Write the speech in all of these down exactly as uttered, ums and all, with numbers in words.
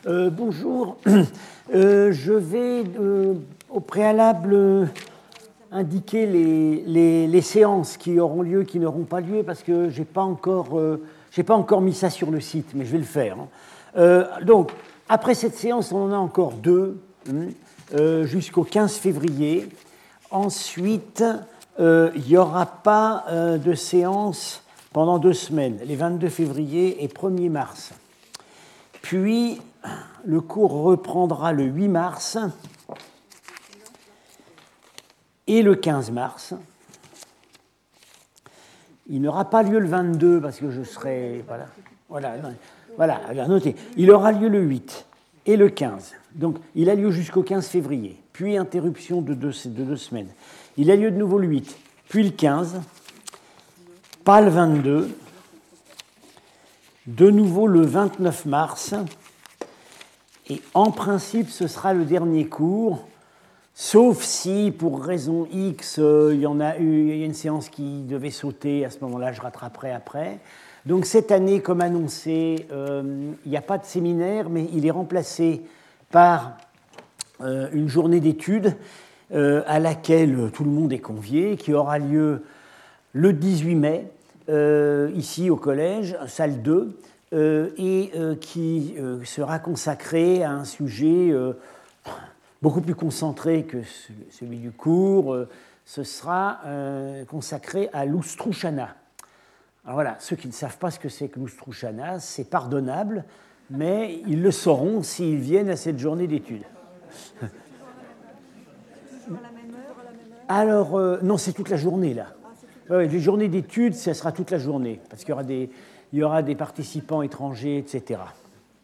Euh, bonjour. Euh, je vais euh, au préalable euh, indiquer les, les, les séances qui auront lieu, qui n'auront pas lieu, parce que je n'ai pas, euh, pas encore mis ça sur le site, mais je vais le faire. Hein. Euh, donc, après cette séance, on en a encore deux, hein, euh, jusqu'au quinze février. Ensuite, euh, il n'y aura pas euh, de séance pendant deux semaines, les vingt-deux février et premier mars. Puis, le cours reprendra le huit mars et le quinze mars. Il n'aura pas lieu le vingt-deux parce que je serai... Voilà, voilà, voilà, alors notez. Il aura lieu le huit et le quinze. Donc, il a lieu jusqu'au quinze février, puis interruption de deux, de deux semaines. Il a lieu de nouveau le huit, puis le quinze, pas le vingt-deux, de nouveau le vingt-neuf mars, et en principe, ce sera le dernier cours, sauf si, pour raison X, euh, il y en a eu, il y a une séance qui devait sauter, à ce moment-là, je rattraperai après. Donc cette année, comme annoncé, euh, il n'y a pas de séminaire, mais il est remplacé par euh, une journée d'études euh, à laquelle tout le monde est convié, qui aura lieu le dix-huit mai, euh, ici au collège, salle deux, euh, et euh, qui euh, sera consacrée à un sujet euh, beaucoup plus concentré que celui du cours. Euh, ce sera euh, consacré à l'Oustrouchana. Alors voilà, ceux qui ne savent pas ce que c'est que l'Oustrouchana, c'est pardonnable, mais ils le sauront s'ils viennent à cette journée d'études. Alors, euh, non, c'est toute la journée, là. Ouais, les journées d'études, ça sera toute la journée, parce qu'il y aura des, il y aura des participants étrangers, et cetera.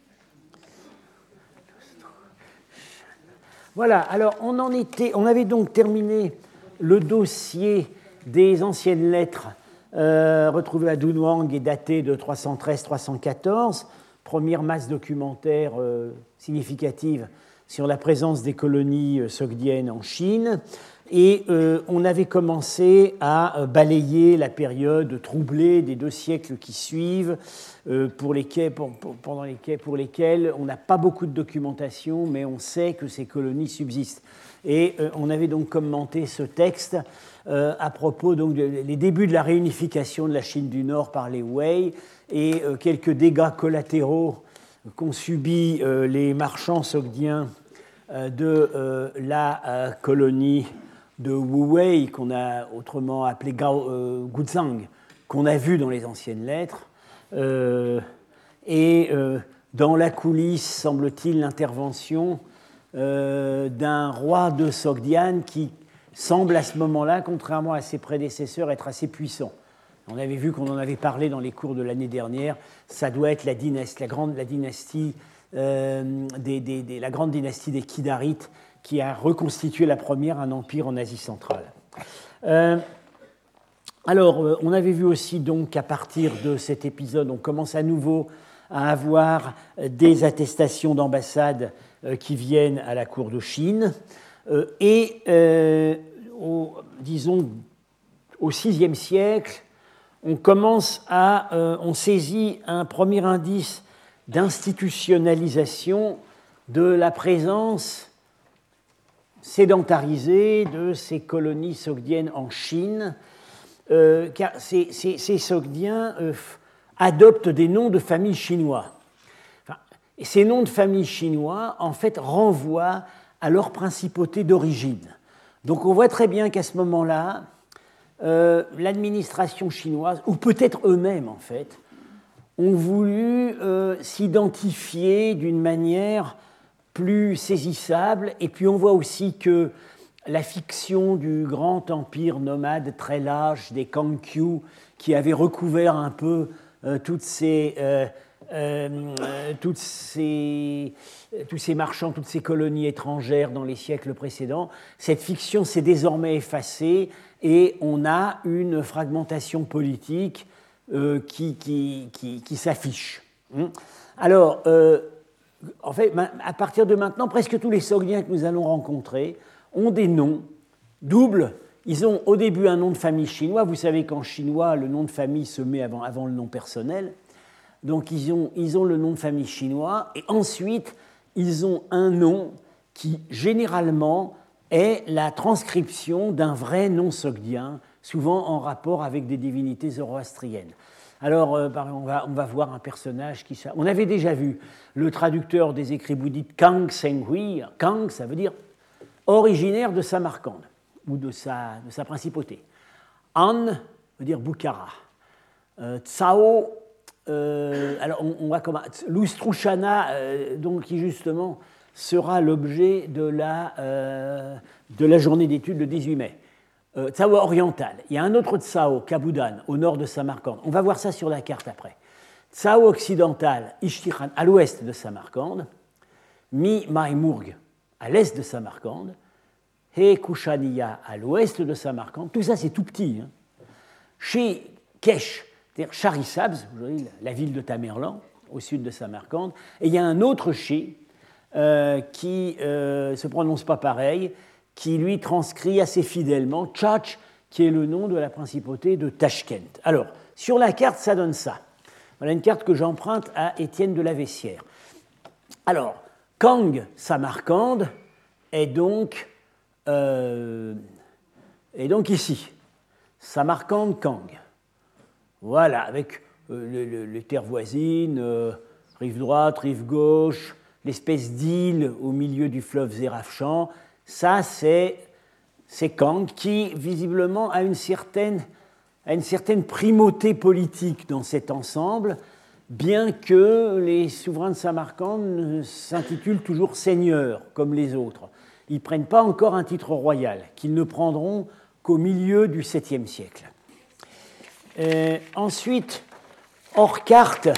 Voilà, alors on en était, on avait donc terminé le dossier des anciennes lettres euh, retrouvées à Dunhuang et datées de trois cent treize à trois cent quatorze, première masse documentaire euh, significative sur la présence des colonies euh, sogdiennes en Chine. Et euh, on avait commencé à balayer la période troublée des deux siècles qui suivent, euh, pour lesquels, pour, pour, pendant lesquels, pour lesquels on n'a pas beaucoup de documentation, mais on sait que ces colonies subsistent. Et euh, on avait donc commenté ce texte euh, à propos donc des débuts de la réunification de la Chine du Nord par les Wei et euh, quelques dégâts collatéraux qu'ont subis euh, les marchands sogdiens euh, de euh, la euh, colonie de Wuwei, qu'on a autrement appelé Gao, euh, Guzhang, qu'on a vu dans les anciennes lettres, euh, et euh, dans la coulisse, semble-t-il, l'intervention euh, d'un roi de Sogdiane qui semble à ce moment-là, contrairement à ses prédécesseurs, être assez puissant. On avait vu qu'on en avait parlé dans les cours de l'année dernière, ça doit être la dynastie, la grande, la dynastie, euh, des, des, des, la grande dynastie des Kidarites, qui a reconstitué la première un empire en Asie centrale. Euh, alors, euh, on avait vu aussi donc qu'à partir de cet épisode, on commence à nouveau à avoir des attestations d'ambassade euh, qui viennent à la cour de Chine. Euh, et, euh, au, disons, au sixième siècle, on commence à, euh, on saisit un premier indice d'institutionnalisation de la présence sédentarisée de ces colonies sogdiennes en Chine, euh, car ces, ces, ces sogdiens euh, adoptent des noms de famille chinois. Enfin, et ces noms de famille chinois, en fait, renvoient à leur principauté d'origine. Donc on voit très bien qu'à ce moment-là, euh, l'administration chinoise, ou peut-être eux-mêmes, en fait, ont voulu euh, s'identifier d'une manière plus saisissable, et puis on voit aussi que la fiction du grand empire nomade très large des Kangqiu, qui avait recouvert un peu euh, toutes ces, euh, euh, toutes ces, tous ces marchands, toutes ces colonies étrangères dans les siècles précédents, cette fiction s'est désormais effacée et on a une fragmentation politique euh, qui, qui, qui, qui s'affiche. Alors, euh, en fait, à partir de maintenant, presque tous les Sogdiens que nous allons rencontrer ont des noms doubles. Ils ont au début un nom de famille chinois. Vous savez qu'en chinois, le nom de famille se met avant, avant le nom personnel. Donc, ils ont, ils ont le nom de famille chinois. Et ensuite, ils ont un nom qui, généralement, est la transcription d'un vrai nom sogdien, souvent en rapport avec des divinités zoroastriennes. Alors, euh, on, va, on va voir un personnage qui... On avait déjà vu le traducteur des écrits bouddhiques Kang Senghui. Kang, ça veut dire originaire de Samarcande, ou de sa, de sa principauté. An veut dire Bukhara. Euh, Tsao, euh, alors on, on va comment L'Ustrushana, euh, donc, qui justement sera l'objet de la, euh, de la journée d'études le dix-huit mai. Euh, Tsao oriental. Il y a un autre Tsao, Kabudan, au nord de Samarcande. On va voir ça sur la carte après. Tsao occidental, Ishtiran, à l'ouest de Samarcande. Mi Maimurg, à l'est de Samarcande. He Kushaniya, à l'ouest de Samarcande. Tout ça, c'est tout petit. Hein. Chez Kesh, c'est-à-dire Charisabz, la ville de Tamerlan, au sud de Samarcande. Et il y a un autre Chez euh, qui ne euh, se prononce pas pareil, qui lui transcrit assez fidèlement Tchach, qui est le nom de la principauté de Tashkent. Alors, sur la carte, ça donne ça. Voilà une carte que j'emprunte à Étienne de la Vessière. Alors, Kang Samarcande est donc, euh, est donc ici. Samarcande Kang. Voilà, avec euh, les, les, les terres voisines, euh, rive droite, rive gauche, l'espèce d'île au milieu du fleuve Zérafchan. Ça, c'est, c'est Kang qui, visiblement, a une, certaine, a une certaine primauté politique dans cet ensemble, bien que les souverains de Samarcande s'intitulent toujours seigneurs, comme les autres. Ils ne prennent pas encore un titre royal, qu'ils ne prendront qu'au milieu du septième siècle. Euh, ensuite, hors carte,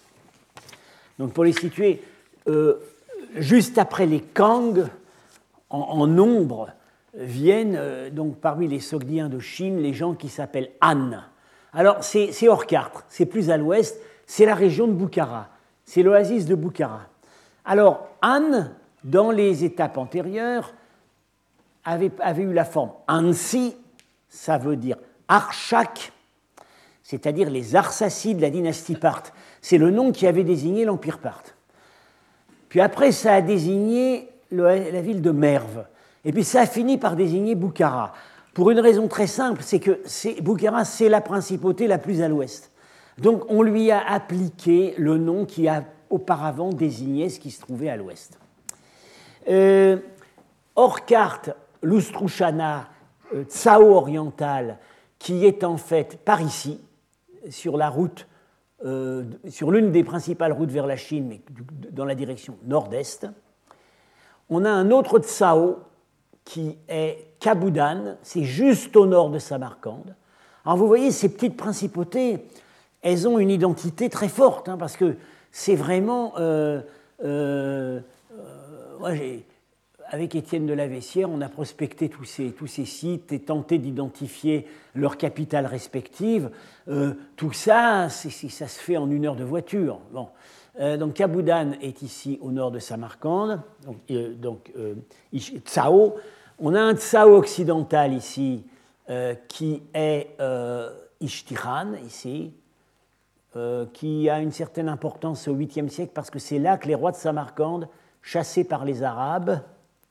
donc pour les situer, euh, juste après les Kang, en, en nombre, viennent euh, donc parmi les Sogdiens de Chine les gens qui s'appellent Han. Alors c'est, c'est hors carte, c'est plus à l'ouest, c'est la région de Bukhara, c'est l'oasis de Bukhara. Alors Han, dans les étapes antérieures, avait, avait eu la forme Ansi, ça veut dire Archak, c'est-à-dire les Arsacides de la dynastie Parthe. C'est le nom qui avait désigné l'empire Parthe. Puis après, ça a désigné le, la ville de Merv. Et puis ça a fini par désigner Bukhara. Pour une raison très simple, c'est que c'est, Bukhara, c'est la principauté la plus à l'ouest. Donc on lui a appliqué le nom qui a auparavant désigné ce qui se trouvait à l'ouest. Euh, hors carte, l'Ustrushana, euh, Tsao oriental, qui est en fait par ici, sur la route, euh, sur l'une des principales routes vers la Chine, mais dans la direction nord-est. On a un autre Tsao qui est Kabudan, c'est juste au nord de Samarcande. Alors vous voyez, ces petites principautés, elles ont une identité très forte, hein, parce que c'est vraiment... Euh, euh, euh, moi, j'ai, avec Étienne de la Vessière, on a prospecté tous ces, tous ces sites et tenté d'identifier leurs capitales respectives. Euh, tout ça, c'est, c'est, ça se fait en une heure de voiture. Bon. Euh, donc Kabudan est ici au nord de Samarcande, donc, euh, donc euh, Tsao. On a un Tsao occidental ici euh, qui est euh, Ishtiran, ici, euh, qui a une certaine importance au huitième siècle parce que c'est là que les rois de Samarcande, chassés par les Arabes,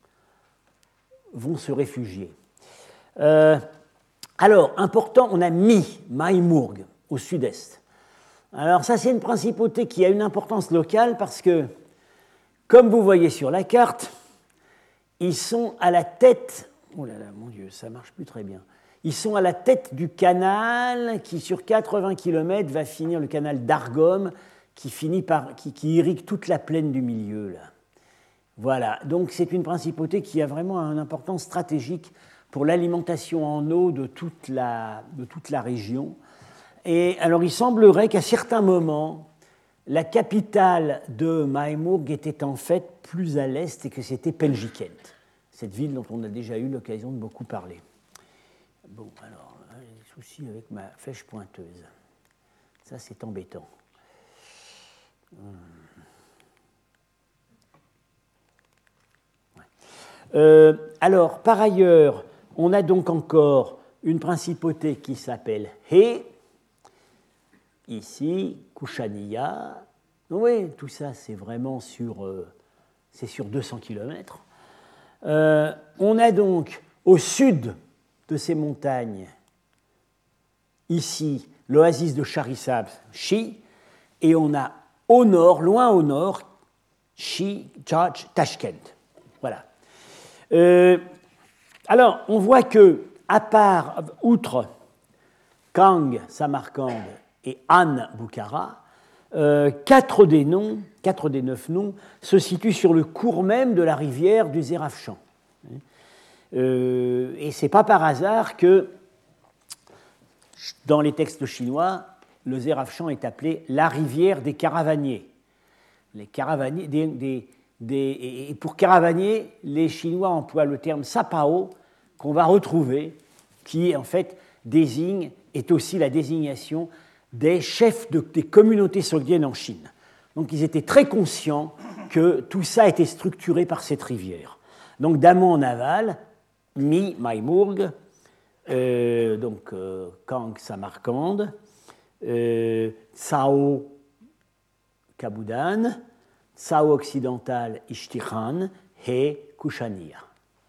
vont se réfugier. Euh, alors, important, on a Mi, Maimurg, au sud-est. Alors ça, c'est une principauté qui a une importance locale parce que, comme vous voyez sur la carte, ils sont à la tête... Oh là là, mon Dieu, ça ne marche plus très bien. Ils sont à la tête du canal qui, sur quatre-vingts kilomètres, va finir le canal d'Argom, qui, finit par, qui, qui irrigue toute la plaine du milieu, là. Voilà, donc c'est une principauté qui a vraiment une importance stratégique pour l'alimentation en eau de toute la, de toute la région. Et alors il semblerait qu'à certains moments, la capitale de Maimurg était en fait plus à l'est et que c'était Penjikent, cette ville dont on a déjà eu l'occasion de beaucoup parler. Bon, alors, j'ai des soucis avec ma flèche pointeuse. Ça, c'est embêtant. Hum. Euh, alors, par ailleurs, on a donc encore une principauté qui s'appelle He, ici, Kushaniya. Oui, tout ça, c'est vraiment sur, euh, c'est sur deux cents kilomètres. Euh, on a donc au sud de ces montagnes, ici, l'oasis de Charisab, Shi, et on a au nord, loin au nord, Shi, Tchach, Tashkent. Voilà. Euh, alors, on voit que, à part, outre Kang, Samarcande et Han, Bukhara, euh, quatre des noms, quatre des neuf noms, se situent sur le cours même de la rivière du Zérafshan. Euh, et ce n'est pas par hasard que, dans les textes chinois, le Zérafshan est appelé la rivière des caravaniers. Les caravaniers des, des, des, et pour caravanier, les Chinois emploient le terme sapao, qu'on va retrouver, qui en fait désigne, est aussi la désignation des chefs de, des communautés sogdiennes en Chine. Donc ils étaient très conscients que tout ça était structuré par cette rivière. Donc d'amont en aval, Mi, Maïmourg, euh, donc euh, Kang, Samarcande, euh, Tsao, Kaboudan, Tsao occidental, Ishtikhan, He, Kushanir.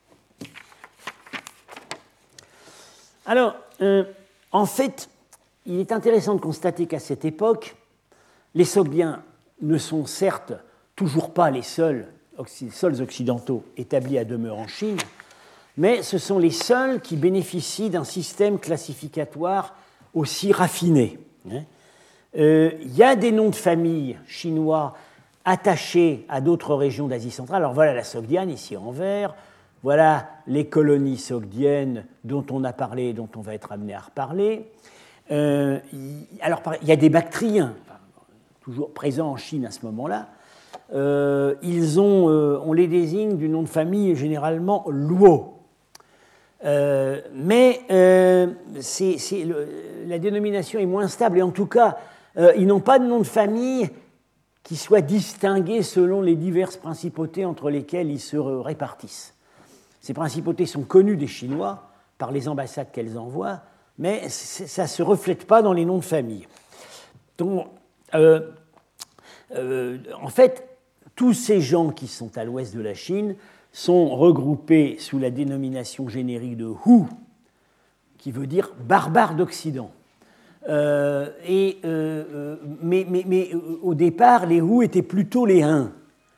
Alors, euh, en fait, il est intéressant de constater qu'à cette époque, les Sogdiens ne sont certes toujours pas les seuls, les seuls occidentaux établis à demeure en Chine, mais ce sont les seuls qui bénéficient d'un système classificatoire aussi raffiné. Euh, il y a des noms de famille chinois attachés à d'autres régions d'Asie centrale. Alors voilà la Sogdiane, ici en vert. Voilà les colonies sogdiennes dont on a parlé et dont on va être amené à reparler. Euh, alors, il y a des Bactriens, enfin, toujours présents en Chine à ce moment-là. Euh, ils ont, euh, on les désigne du nom de famille généralement Luo. Euh, mais euh, c'est, c'est le, la dénomination est moins stable et en tout cas, euh, ils n'ont pas de nom de famille qui soit distingué selon les diverses principautés entre lesquelles ils se répartissent. Ces principautés sont connues des Chinois par les ambassades qu'elles envoient, mais ça ne se reflète pas dans les noms de famille. Donc, euh, euh, en fait, tous ces gens qui sont à l'ouest de la Chine sont regroupés sous la dénomination générique de Hu, qui veut dire barbare d'Occident. Euh, et, euh, mais, mais, mais au départ, les Hu étaient plutôt les Huns.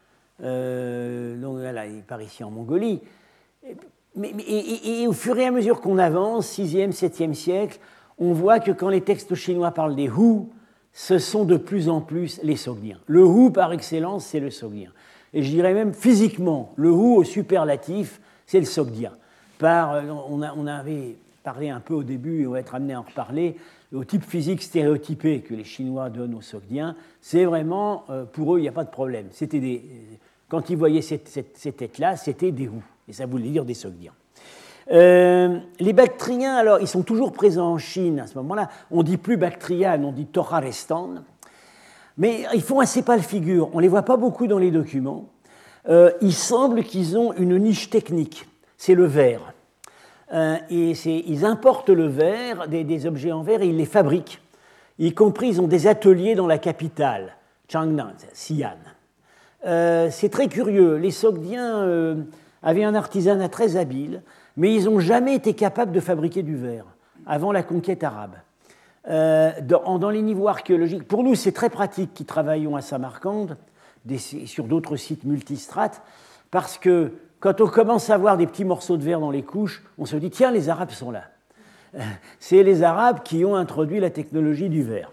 Euh, donc voilà, par ici en Mongolie. Mais, mais, et, et au fur et à mesure qu'on avance, sixième, septième siècle, on voit que quand les textes chinois parlent des Hu, ce sont de plus en plus les Sogdiens. Le Hu, par excellence, c'est le Sogdien. Et je dirais même physiquement, le Hu au superlatif, c'est le Sogdien. Par, on, a, on avait parlé un peu au début, et on va être amené à en reparler, au type physique stéréotypé que les Chinois donnent aux Sogdiens, c'est vraiment, pour eux, il n'y a pas de problème. C'était des, quand ils voyaient cette, cette, cette tête-là, c'était des Hu. Et ça voulait dire des Sogdiens. Euh, les Bactriens, alors, ils sont toujours présents en Chine à ce moment-là. On ne dit plus Bactrian, on dit Torarestan. Mais ils font assez pâle figure. On ne les voit pas beaucoup dans les documents. Euh, il semble qu'ils ont une niche technique. C'est le verre. Euh, et c'est, ils importent le verre, des, des objets en verre, et ils les fabriquent. Y compris, ils ont des ateliers dans la capitale, Changnan, Xi'an. Euh, c'est très curieux. Les Sogdiens euh, avaient un artisanat très habile, mais ils n'ont jamais été capables de fabriquer du verre avant la conquête arabe. Euh, dans, dans les niveaux archéologiques, pour nous, c'est très pratique qui travaillons à Samarcande, des, sur d'autres sites multistrates, parce que quand on commence à voir des petits morceaux de verre dans les couches, on se dit, tiens, les Arabes sont là. C'est les Arabes qui ont introduit la technologie du verre.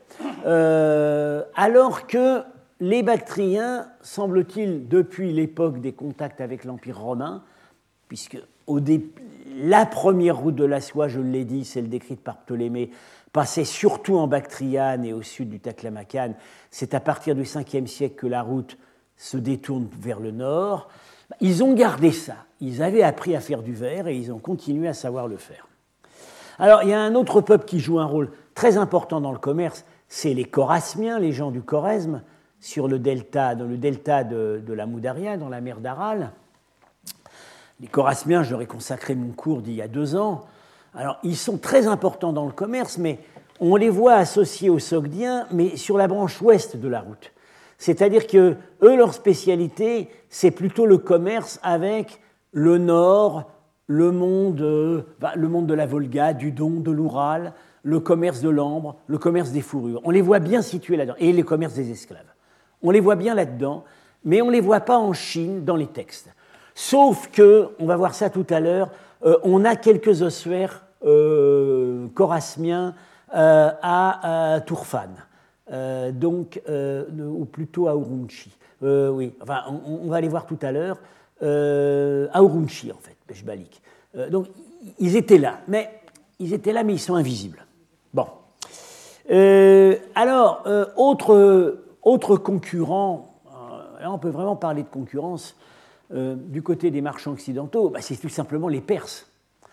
Euh, alors que les Bactriens, semble-t-il, depuis l'époque des contacts avec l'Empire romain, puisque au dé... la première route de la soie, je l'ai dit, celle décrite par Ptolémée, passait surtout en Bactriane et au sud du Taklamakan. C'est à partir du cinquième siècle que la route se détourne vers le nord. Ils ont gardé ça. Ils avaient appris à faire du verre et ils ont continué à savoir le faire. Alors, il y a un autre peuple qui joue un rôle très important dans le commerce, c'est les Chorasmiens, les gens du Choresme, sur le delta, dans le delta de, de la Moudaria, dans la mer d'Aral. Les Chorasmiens, je leur ai consacré mon cours d'il y a deux ans. Alors, ils sont très importants dans le commerce, mais on les voit associés aux Sogdiens, mais sur la branche ouest de la route. C'est-à-dire que eux, leur spécialité, c'est plutôt le commerce avec le Nord, le monde, euh, le monde de la Volga, du Don, de l'Oural, le commerce de l'ambre, le commerce des fourrures. On les voit bien situés là-dedans, et le commerce des esclaves. On les voit bien là-dedans, mais on ne les voit pas en Chine dans les textes. Sauf que, on va voir ça tout à l'heure, euh, on a quelques ossuaires euh, chorasmiens euh, à, à Turfan, euh, donc, euh, ou plutôt à Urumqi. Euh, oui, enfin, on, on va les voir tout à l'heure, euh, à Urumqi en fait, Peshbalik. Euh, donc, ils étaient là, mais ils étaient là, mais ils sont invisibles. Bon. Euh, alors, euh, autre, autre concurrent, euh, là on peut vraiment parler de concurrence, euh, du côté des marchands occidentaux, bah, c'est tout simplement les Perses.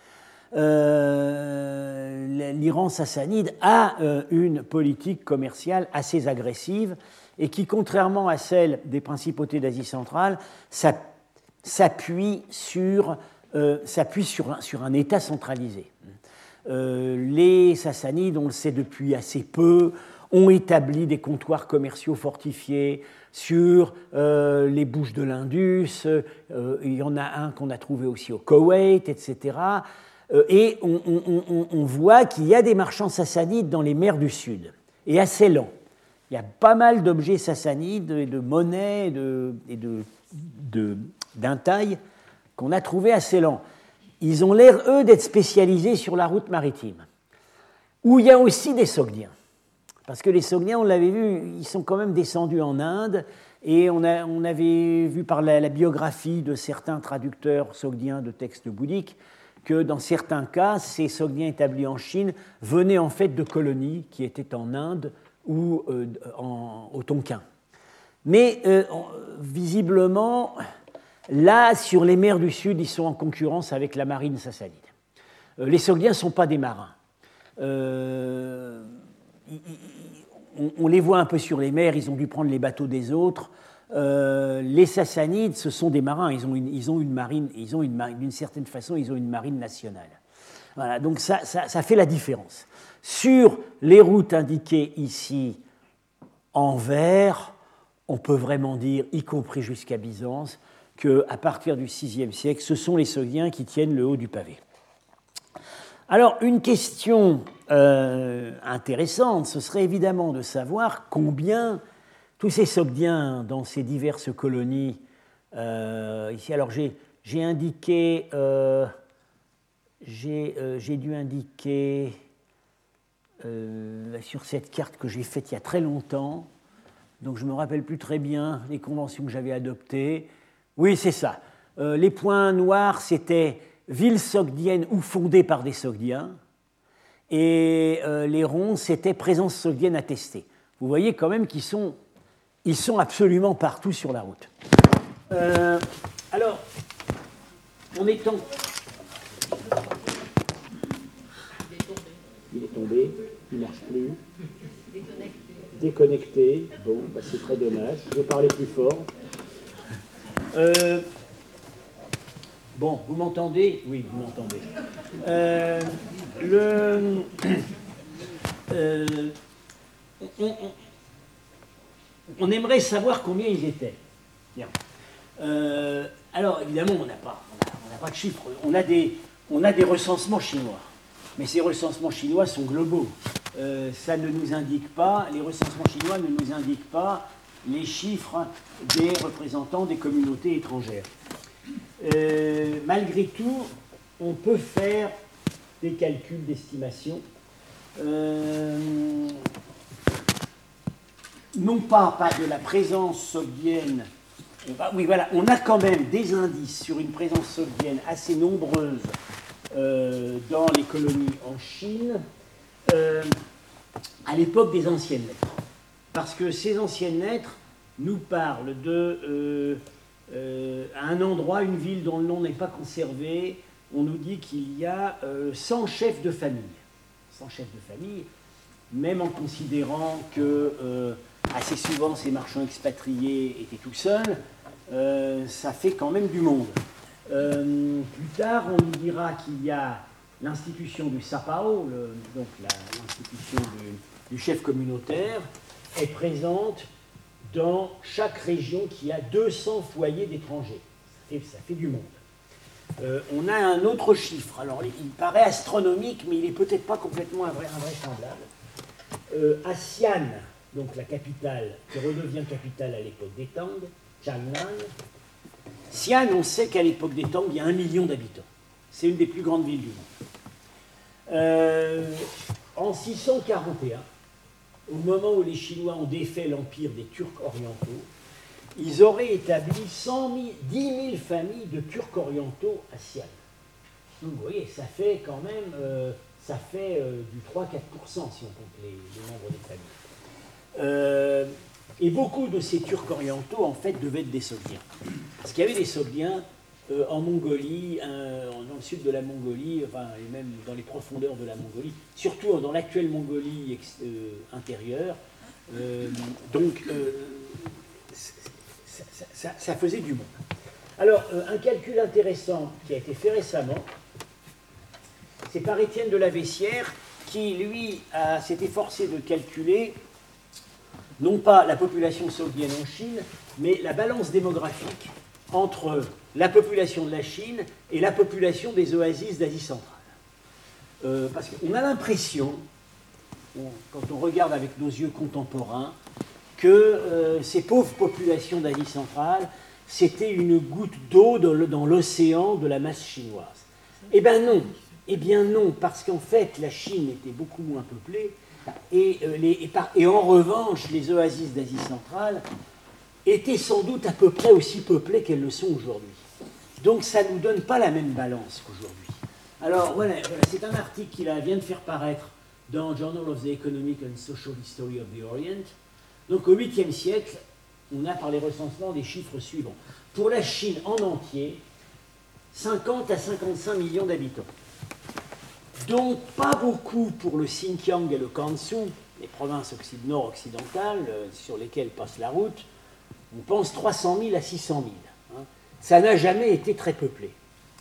Euh, L'Iran sassanide a euh, une politique commerciale assez agressive et qui, contrairement à celle des principautés d'Asie centrale, s'appuie sur, euh, s'appuie sur, un, sur un État centralisé. Euh, les Sassanides, on le sait depuis assez peu, ont établi des comptoirs commerciaux fortifiés sur euh, les bouches de l'Indus, euh, il y en a un qu'on a trouvé aussi au Koweït, et cetera. Euh, et on, on, on, on voit qu'il y a des marchands sassanides dans les mers du Sud, et à Ceylan. Il y a pas mal d'objets sassanides, et de monnaies de, et de, de, d'intailles qu'on a trouvés à Ceylan. Ils ont l'air, eux, d'être spécialisés sur la route maritime, où il y a aussi des Sogdiens. Parce que les Sogdiens, on l'avait vu, ils sont quand même descendus en Inde, et on, a, on avait vu par la, la biographie de certains traducteurs sogdiens de textes bouddhiques que dans certains cas, ces Sogdiens établis en Chine venaient en fait de colonies qui étaient en Inde ou euh, en, au Tonkin. Mais euh, visiblement, là, sur les mers du Sud, ils sont en concurrence avec la marine sassanide. Euh, les Sogdiens ne sont pas des marins. Euh, on, on les voit un peu sur les mers, ils ont dû prendre les bateaux des autres. Euh, les Sassanides, ce sont des marins, ils ont une, ils ont une marine, ils ont une marine, d'une certaine façon, ils ont une marine nationale. Voilà, donc ça, ça, ça fait la différence. Sur les routes indiquées ici en vert, on peut vraiment dire, y compris jusqu'à Byzance, qu'à partir du sixième siècle, ce sont les Sogdiens qui tiennent le haut du pavé. Alors, une question euh, intéressante, ce serait évidemment de savoir combien tous ces Sogdiens dans ces diverses colonies, euh, ici, alors j'ai, j'ai indiqué, euh, j'ai, euh, j'ai dû indiquer euh, sur cette carte que j'ai faite il y a très longtemps, donc je ne me rappelle plus très bien les conventions que j'avais adoptées. Oui, c'est ça. Euh, les points noirs, c'était villes sogdiennes ou fondées par des Sogdiens, et euh, les ronds, c'était présence sogdienne attestée. Vous voyez quand même qu'ils sont... Ils sont absolument partout sur la route. Euh, alors, en étant... Il est tombé, il ne marche plus. Déconnecté. Déconnecté. Bon, bah c'est très dommage. Je vais parler plus fort. Euh, bon, vous m'entendez? Oui, vous m'entendez. Euh, le... Euh, on, on, On aimerait savoir combien ils étaient. Bien. Euh, alors, évidemment, on n'a pas, on a, on a pas de chiffres. On a, des, on a des recensements chinois. Mais ces recensements chinois sont globaux. Euh, ça ne nous indique pas, les recensements chinois ne nous indiquent pas les chiffres des représentants des communautés étrangères. Euh, malgré tout, on peut faire des calculs d'estimation. Euh, non pas, pas de la présence sogdienne, bah, oui voilà, on a quand même des indices sur une présence sogdienne assez nombreuse euh, dans les colonies en Chine euh, à l'époque des anciennes lettres. Parce que ces anciennes lettres nous parlent de, euh, euh, à un endroit, une ville dont le nom n'est pas conservé, on nous dit qu'il y a euh, cent chefs de famille. cent chefs de famille, même en considérant que euh, assez souvent ces marchands expatriés étaient tout seuls, euh, ça fait quand même du monde. Euh, plus tard, on nous dira qu'il y a l'institution du Sapao, le, donc la, l'institution du, du chef communautaire, est présente dans chaque région qui a deux cents foyers d'étrangers. Ça fait, ça fait du monde. Euh, on a un autre chiffre. Alors, il paraît astronomique, mais il n'est peut-être pas complètement invraisemblable. Euh, à Xi'an, donc la capitale, qui redevient capitale à l'époque des Tang, Chang'an. Xi'an, on sait qu'à l'époque des Tang, il y a un million d'habitants. C'est une des plus grandes villes du monde. Euh, en six cent quarante et un, au moment où les Chinois ont défait l'empire des Turcs orientaux, ils auraient établi cent mille, dix mille familles de Turcs orientaux à Xi'an. Donc vous voyez, ça fait quand même, euh, ça fait euh, du trois à quatre pour cent si on compte les, les membres des familles. Euh, et beaucoup de ces Turcs orientaux, en fait, devaient être des Sogdiens. Parce qu'il y avait des Sogdiens euh, en Mongolie, euh, dans le sud de la Mongolie, enfin, et même dans les profondeurs de la Mongolie, surtout dans l'actuelle Mongolie ex, euh, intérieure. Euh, donc, euh, ça, ça, ça faisait du monde. Alors, euh, un calcul intéressant qui a été fait récemment, c'est par Étienne de la Vessière, qui, lui, s'est efforcé de calculer, non pas la population sogdienne en Chine, mais la balance démographique entre la population de la Chine et la population des oasis d'Asie centrale. Euh, parce qu'on a l'impression, quand on regarde avec nos yeux contemporains, que euh, ces pauvres populations d'Asie centrale, c'était une goutte d'eau dans l'océan de la masse chinoise. Eh bien non, eh bien non, parce qu'en fait, la Chine était beaucoup moins peuplée, et, euh, les, et, par, et en revanche, les oasis d'Asie centrale étaient sans doute à peu près aussi peuplées qu'elles le sont aujourd'hui. Donc ça ne nous donne pas la même balance qu'aujourd'hui. Alors voilà, voilà c'est un article qu'il vient de faire paraître dans Journal of the Economic and Social History of the Orient. Donc au huitième siècle, on a par les recensements des chiffres suivants. Pour la Chine en entier, cinquante à cinquante-cinq millions d'habitants. Donc pas beaucoup pour le Xinjiang et le Gansu, les provinces occid- nord-occidentales euh, sur lesquelles passe la route. On pense trois cent mille à six cent mille. Hein. Ça n'a jamais été très peuplé.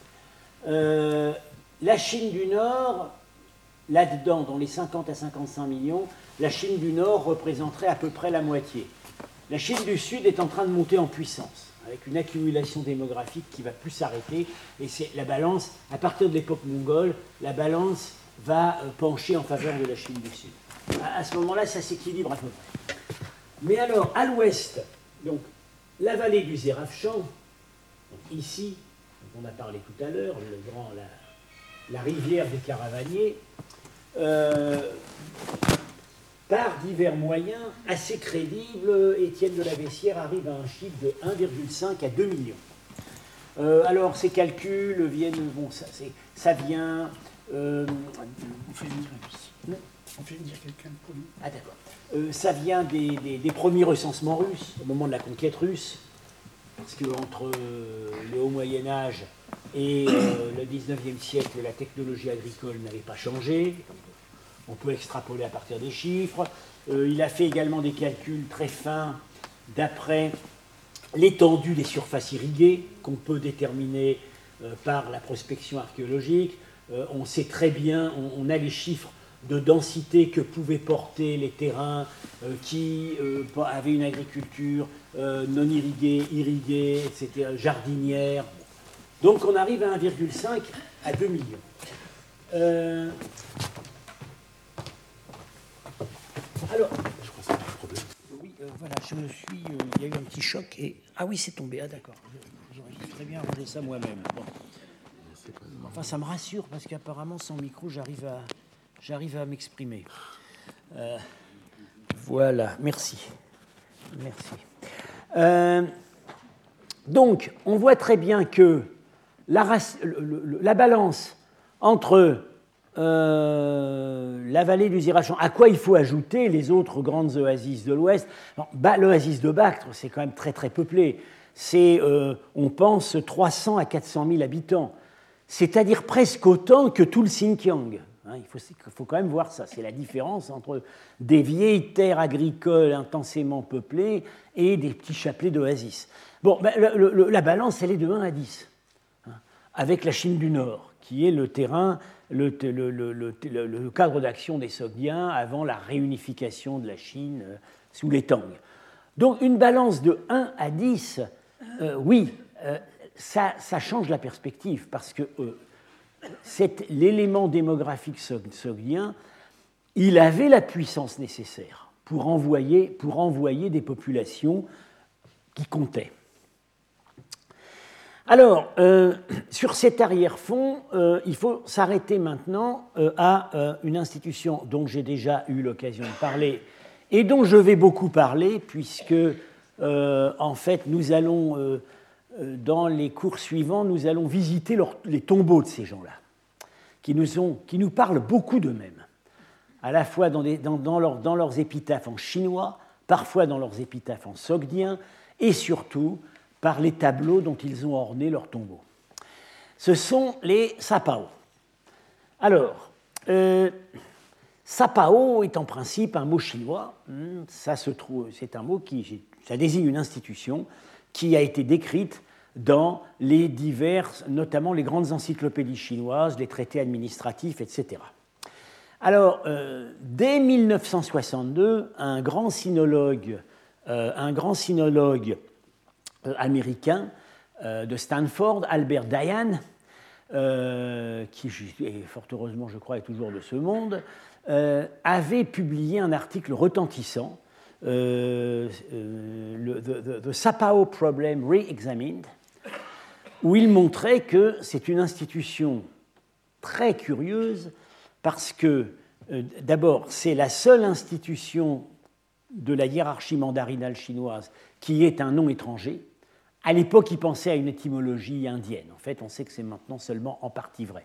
Euh, la Chine du Nord, là-dedans, dans les cinquante à cinquante-cinq millions, la Chine du Nord représenterait à peu près la moitié. La Chine du Sud est en train de monter en puissance, avec une accumulation démographique qui va plus s'arrêter, et c'est la balance, à partir de l'époque mongole, la balance va pencher en faveur de la Chine du Sud. À, à ce moment-là, ça s'équilibre à peu près. Mais alors, à l'ouest, donc, la vallée du Zérafshan, donc ici, dont on a parlé tout à l'heure, le grand, la, la rivière des Caravaniers, euh, par divers moyens assez crédibles, Étienne de la Vessière arrive à un chiffre de un virgule cinq à deux millions. Euh, alors, ces calculs viennent, bon, ça, ça vient... Euh, on fait venir un On fait venir quelqu'un pour nous. Ah d'accord. Euh, ça vient des, des, des premiers recensements russes, au moment de la conquête russe, parce qu'entre euh, le haut Moyen-Âge et euh, le dix-neuvième siècle, la technologie agricole n'avait pas changé. On peut extrapoler à partir des chiffres. Euh, il a fait également des calculs très fins d'après l'étendue des surfaces irriguées qu'on peut déterminer euh, par la prospection archéologique. Euh, on sait très bien, on, on a les chiffres de densité que pouvaient porter les terrains euh, qui euh, avaient une agriculture euh, non irriguée, irriguée, et cetera, jardinière. Donc on arrive à un virgule cinq à deux millions. Euh, alors, je crois que c'est un problème. Oui, euh, voilà, je me suis. Euh, il y a eu un petit choc et. Ah oui, c'est tombé. Ah d'accord. J'aurais très bien rangé ça moi-même. Bon. Enfin, ça me rassure parce qu'apparemment, sans micro, j'arrive à, j'arrive à m'exprimer. Euh, voilà, merci. Merci. Euh, donc, on voit très bien que la, race, le, le, la balance entre euh, la vallée du Zérafshan, à quoi il faut ajouter les autres grandes oasis de l'Ouest. Bah, l'oasis de Bactre, c'est quand même très très peuplé. C'est, euh, on pense, trois cents à quatre cent mille habitants. C'est-à-dire presque autant que tout le Xinjiang. Hein, il faut, il faut quand même voir ça. C'est la différence entre des vieilles terres agricoles intensément peuplées et des petits chapelets d'oasis. Bon, ben, le, le, la balance, elle est de un à dix, hein, avec la Chine du Nord, qui est le terrain, le, le, le, le cadre d'action des Sogdiens avant la réunification de la Chine euh, sous les Tang. Donc une balance de un à dix, euh, oui, euh, ça, ça change la perspective, parce que euh, c'est l'élément démographique sogdien, il avait la puissance nécessaire pour envoyer, pour envoyer des populations qui comptaient. Alors, euh, sur cet arrière-fond, euh, il faut s'arrêter maintenant euh, à euh, une institution dont j'ai déjà eu l'occasion de parler et dont je vais beaucoup parler, puisque, euh, en fait, nous allons, euh, dans les cours suivants, nous allons visiter leur, les tombeaux de ces gens-là, qui nous, ont, qui nous parlent beaucoup d'eux-mêmes, à la fois dans, des, dans, dans, leur, dans leurs épitaphes en chinois, parfois dans leurs épitaphes en sogdien, et surtout par les tableaux dont ils ont orné leurs tombeaux. Ce sont les sapao. Alors, euh, sapao est en principe un mot chinois. Ça se trouve, c'est un mot qui ça désigne une institution qui a été décrite dans les diverses, notamment les grandes encyclopédies chinoises, les traités administratifs, et cetera. Alors, euh, dès mille neuf cent soixante-deux, un grand sinologue, euh, un grand sinologue euh, américain euh, de Stanford, Albert Dayan, euh, qui est fort heureusement, je crois, est toujours de ce monde, euh, avait publié un article retentissant, euh, euh, le, the, the, the Sapao Problem Re-Examined, où il montrait que c'est une institution très curieuse, parce que, euh, d'abord, c'est la seule institution de la hiérarchie mandarinale chinoise qui est un nom étranger. À l'époque, il pensait à une étymologie indienne. En fait, on sait que c'est maintenant seulement en partie vrai.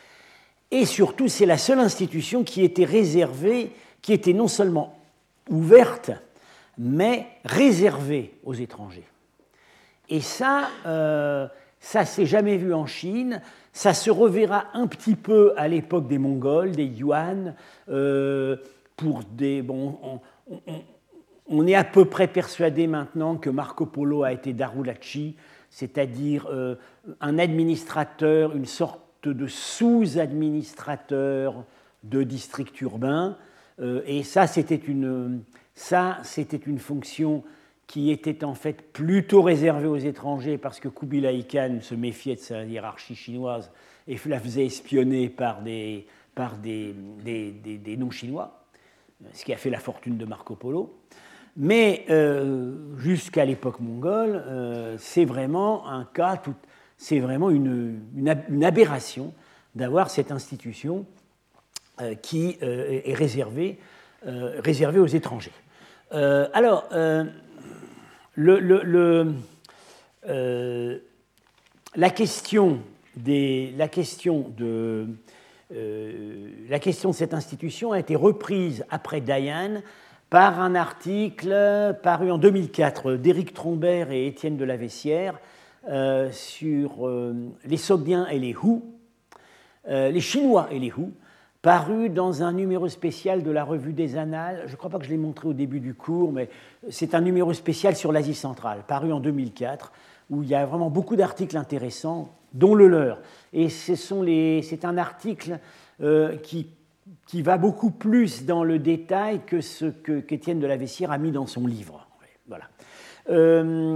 Et surtout, c'est la seule institution qui était réservée, qui était non seulement ouverte, mais réservée aux étrangers. Et ça, euh, ça ne s'est jamais vu en Chine. Ça se reverra un petit peu à l'époque des Mongols, des Yuan, euh, pour des... Bon, on, on, on est à peu près persuadé maintenant que Marco Polo a été Darulachi, c'est-à-dire euh, un administrateur, une sorte de sous-administrateur de district urbain. Euh, et ça, c'était une, ça, c'était une fonction qui était en fait plutôt réservée aux étrangers, parce que Kubilai Khan se méfiait de sa hiérarchie chinoise et la faisait espionner par des, par des, des, des, des non-chinois, ce qui a fait la fortune de Marco Polo. Mais euh, jusqu'à l'époque mongole, euh, c'est vraiment un cas, tout, c'est vraiment une, une, une aberration d'avoir cette institution euh, qui euh, est réservée, euh, réservée aux étrangers. Euh, alors, euh, le, le, le, euh, la, question des, la, question de, euh, la question de cette institution a été reprise après Dayan par un article paru en deux mille quatre d'Éric Trombert et Étienne de la Vessière euh, sur euh, les Sogdiens et les Hu, euh, les Chinois et les Hu, paru dans un numéro spécial de la Revue des Annales. Je ne crois pas que je l'ai montré au début du cours, mais c'est un numéro spécial sur l'Asie centrale, paru en deux mille quatre, où il y a vraiment beaucoup d'articles intéressants, dont le leur. Et ce sont les, c'est un article euh, qui qui va beaucoup plus dans le détail que ce que, qu'Étienne de la Vessière a mis dans son livre. Voilà. Euh,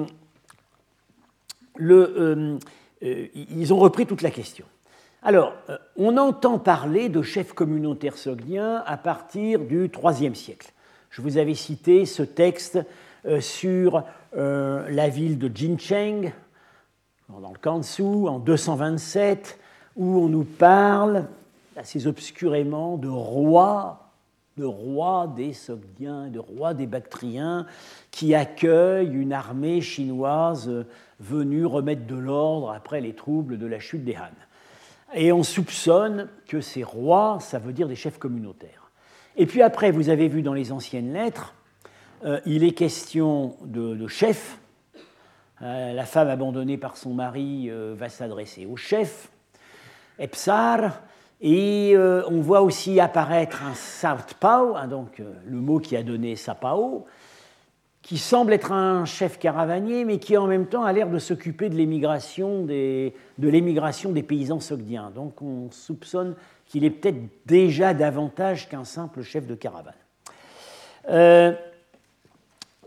le, euh, euh, ils ont repris toute la question. Alors, euh, on entend parler de chefs communautaires sogdiens à partir du troisième siècle. Je vous avais cité ce texte euh, sur euh, la ville de Jincheng, dans le Kansu, en deux cent vingt-sept, où on nous parle assez obscurément de rois, de rois des Sogdiens, de rois des Bactriens, qui accueillent une armée chinoise venue remettre de l'ordre après les troubles de la chute des Han. Et on soupçonne que ces rois, ça veut dire des chefs communautaires. Et puis après, vous avez vu dans les anciennes lettres, euh, il est question de, de chefs. Euh, la femme abandonnée par son mari euh, va s'adresser au chef, Epsar. Et euh, on voit aussi apparaître un Southpao, hein, donc euh, le mot qui a donné Sapao, qui semble être un chef caravanier, mais qui en même temps a l'air de s'occuper de l'émigration des, de l'émigration des paysans sogdiens. Donc on soupçonne qu'il est peut-être déjà davantage qu'un simple chef de caravane. Euh,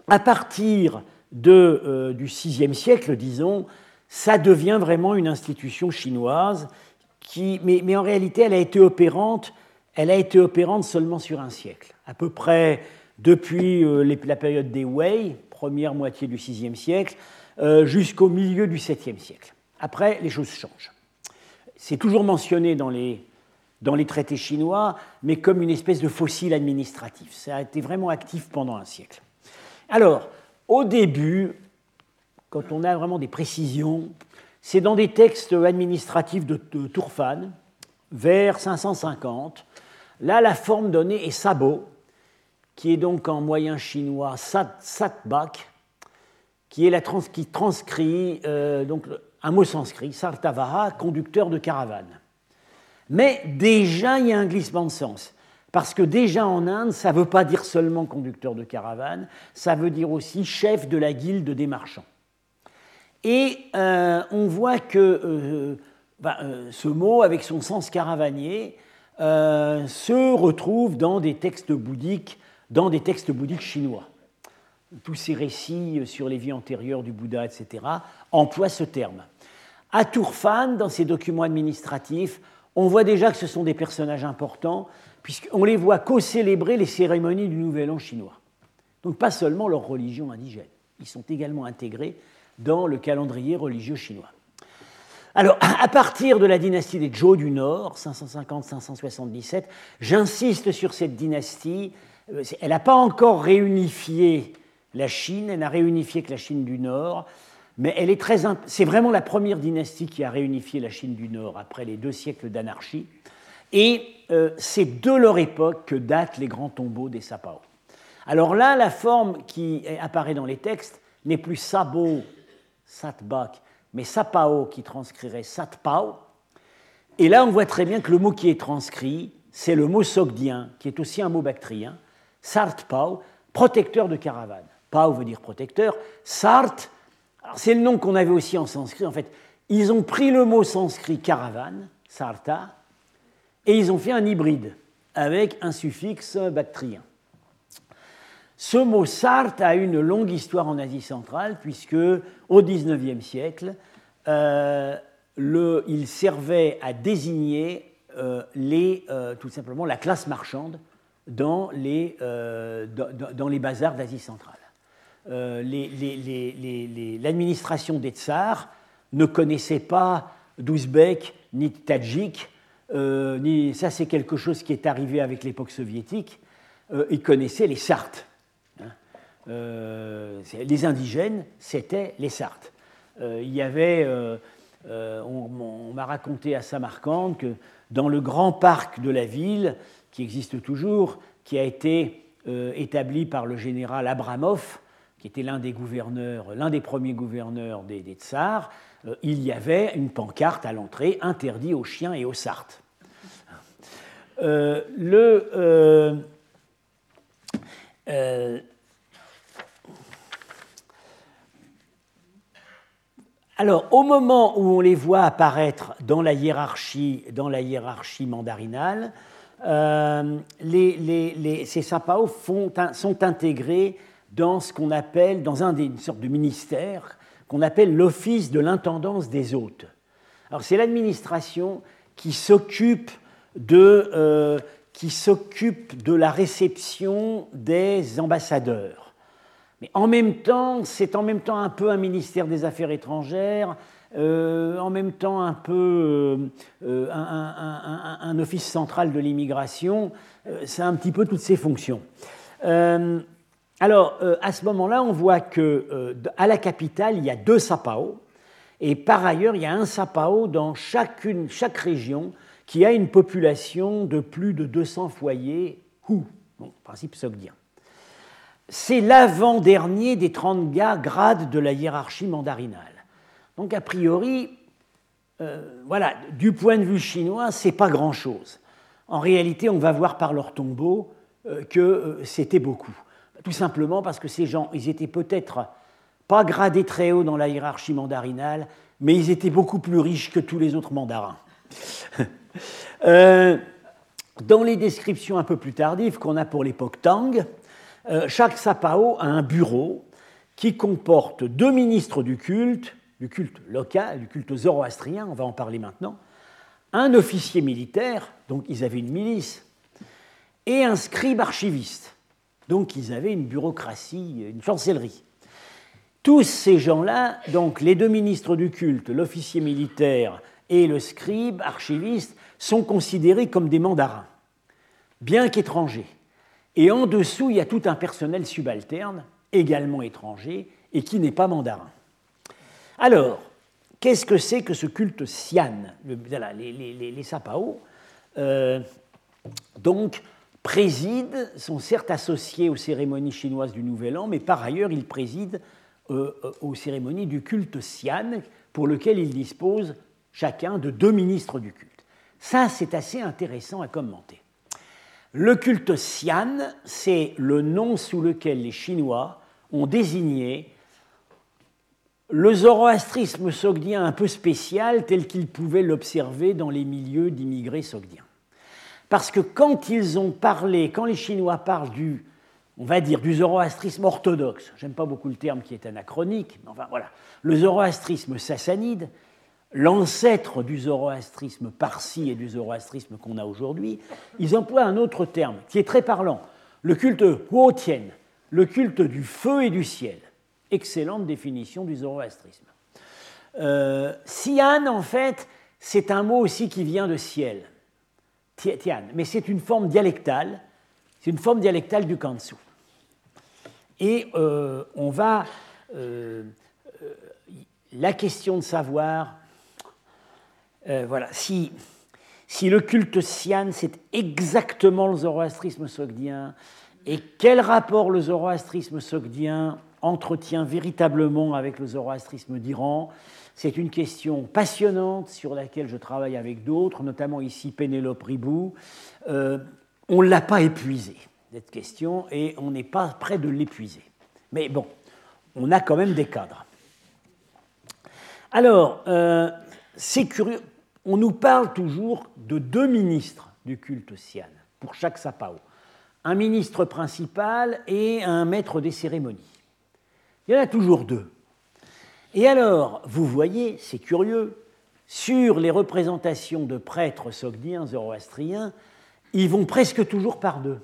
à partir de, euh, du sixième siècle, disons, ça devient vraiment une institution chinoise, qui, mais, mais en réalité, elle a été opérante, elle a été opérante seulement sur un siècle, à peu près depuis euh, les, la période des Wei, première moitié du sixième siècle, euh, jusqu'au milieu du septième siècle. Après, les choses changent. C'est toujours mentionné dans les, dans les traités chinois, mais comme une espèce de fossile administratif. Ça a été vraiment actif pendant un siècle. Alors, au début, quand on a vraiment des précisions, c'est dans des textes administratifs de, de Turfan, vers cinq cent cinquante. Là, la forme donnée est Sabo, qui est donc en moyen chinois sat, Satbak, qui, est la trans, qui transcrit euh, donc, un mot sanskrit, Sartavaha, conducteur de caravane. Mais déjà, il y a un glissement de sens. Parce que déjà en Inde, ça ne veut pas dire seulement conducteur de caravane, ça veut dire aussi chef de la guilde des marchands. Et euh, on voit que euh, bah, euh, ce mot, avec son sens caravanier, euh, se retrouve dans des textes bouddhiques, dans des textes bouddhiques chinois. Tous ces récits sur les vies antérieures du Bouddha, et cetera, emploient ce terme. À Turfan, dans ces documents administratifs, on voit déjà que ce sont des personnages importants, puisqu'on les voit co-célébrer les cérémonies du Nouvel An chinois. Donc pas seulement leur religion indigène, ils sont également intégrés dans le calendrier religieux chinois. Alors, à partir de la dynastie des Zhou du Nord, cinq cent cinquante à cinq cent soixante-dix-sept, j'insiste sur cette dynastie, elle n'a pas encore réunifié la Chine, elle n'a réunifié que la Chine du Nord, mais elle est très, c'est vraiment la première dynastie qui a réunifié la Chine du Nord après les deux siècles d'anarchie, et euh, c'est de leur époque que datent les grands tombeaux des Sapao. Alors là, la forme qui apparaît dans les textes n'est plus Sabo, Satbak, mais Sapao qui transcrirait Satpao. Et là, on voit très bien que le mot qui est transcrit, c'est le mot sogdien, qui est aussi un mot bactrien, Sartpao, protecteur de caravane. Pao veut dire protecteur. Sart, c'est le nom qu'on avait aussi en sanskrit. En fait, ils ont pris le mot sanskrit caravane, sarta, et ils ont fait un hybride avec un suffixe bactrien. Ce mot Sarthe a une longue histoire en Asie centrale, puisque au dix-neuvième siècle, euh, le, il servait à désigner euh, les, euh, tout simplement la classe marchande dans les, euh, dans, dans les bazars d'Asie centrale. Euh, les, les, les, les, l'administration des tsars ne connaissait pas d'ouzbek ni de tadjik, euh, ni, ça c'est quelque chose qui est arrivé avec l'époque soviétique, euh, ils connaissaient les Sartes. Euh, les indigènes, c'était les Sartes. Euh, il y avait, euh, euh, on, on m'a raconté à Samarcande que dans le grand parc de la ville, qui existe toujours, qui a été euh, établi par le général Abramov, qui était l'un des gouverneurs, l'un des premiers gouverneurs des, des tsars, euh, il y avait une pancarte à l'entrée interdit aux chiens et aux Sartes. Euh, le euh, euh, Alors, au moment où on les voit apparaître dans la hiérarchie, dans la hiérarchie mandarinale, euh, les, les, les, ces sapao font, sont intégrés dans ce qu'on appelle, dans un des, une sorte de ministère qu'on appelle l'office de l'intendance des hôtes. Alors, c'est l'administration qui s'occupe de, euh, qui s'occupe de la réception des ambassadeurs. Mais en même temps, c'est en même temps un peu un ministère des Affaires étrangères, euh, en même temps un peu euh, un, un, un, un office central de l'immigration. Euh, c'est un petit peu toutes ces fonctions. Euh, alors, euh, à ce moment-là, on voit qu'à euh, la capitale, il y a deux sapao, et par ailleurs, il y a un sapao dans chacune, chaque région qui a une population de plus de deux cents foyers, hu, bon, principe sogdien. C'est l'avant-dernier des trente grades de la hiérarchie mandarinale. Donc, a priori, euh, voilà, du point de vue chinois, ce n'est pas grand-chose. En réalité, on va voir par leurs tombeaux euh, que euh, c'était beaucoup. Tout simplement parce que ces gens, ils étaient peut-être pas gradés très haut dans la hiérarchie mandarinale, mais ils étaient beaucoup plus riches que tous les autres mandarins. euh, dans les descriptions un peu plus tardives qu'on a pour l'époque Tang, euh, chaque sapao a un bureau qui comporte deux ministres du culte, du culte local, du culte zoroastrien, on va en parler maintenant, un officier militaire, donc ils avaient une milice, et un scribe archiviste, donc ils avaient une bureaucratie, une chancellerie. Tous ces gens-là, donc les deux ministres du culte, l'officier militaire et le scribe archiviste, sont considérés comme des mandarins, bien qu'étrangers. Et en dessous, il y a tout un personnel subalterne, également étranger, et qui n'est pas mandarin. Alors, qu'est-ce que c'est que ce culte Sian? Voilà, les, les, les sapao, euh, donc, président, sont certes associés aux cérémonies chinoises du Nouvel An, mais par ailleurs, ils président euh, aux cérémonies du culte Sian, pour lequel ils disposent chacun de deux ministres du culte. Ça, c'est assez intéressant à commenter. Le culte Sian, c'est le nom sous lequel les Chinois ont désigné le zoroastrisme sogdien un peu spécial tel qu'ils pouvaient l'observer dans les milieux d'immigrés sogdiens. Parce que quand ils ont parlé, quand les Chinois parlent du, on va dire, du zoroastrisme orthodoxe, j'aime pas beaucoup le terme qui est anachronique, mais enfin voilà, le zoroastrisme sassanide, l'ancêtre du zoroastrisme parsi et du zoroastrisme qu'on a aujourd'hui, ils emploient un autre terme qui est très parlant, le culte Huotien, le culte du feu et du ciel. Excellente définition du zoroastrisme. Euh, Sian, en fait, c'est un mot aussi qui vient de ciel, Tian, mais c'est une forme dialectale, c'est une forme dialectale du Kansu. Et euh, on va... Euh, euh, la question de savoir... Euh, voilà, si, si le culte Sian, c'est exactement le zoroastrisme sogdien, et quel rapport le zoroastrisme sogdien entretient véritablement avec le zoroastrisme d'Iran, c'est une question passionnante sur laquelle je travaille avec d'autres, notamment ici Pénélope Ribou. Euh, on ne l'a pas épuisée, cette question, et on n'est pas près de l'épuiser. Mais bon, on a quand même des cadres. Alors, euh, c'est curieux, on nous parle toujours de deux ministres du culte Sian pour chaque sapao. Un ministre principal et un maître des cérémonies. Il y en a toujours deux. Et alors, vous voyez, c'est curieux, sur les représentations de prêtres sogdiens, zoroastriens, ils vont presque toujours par deux.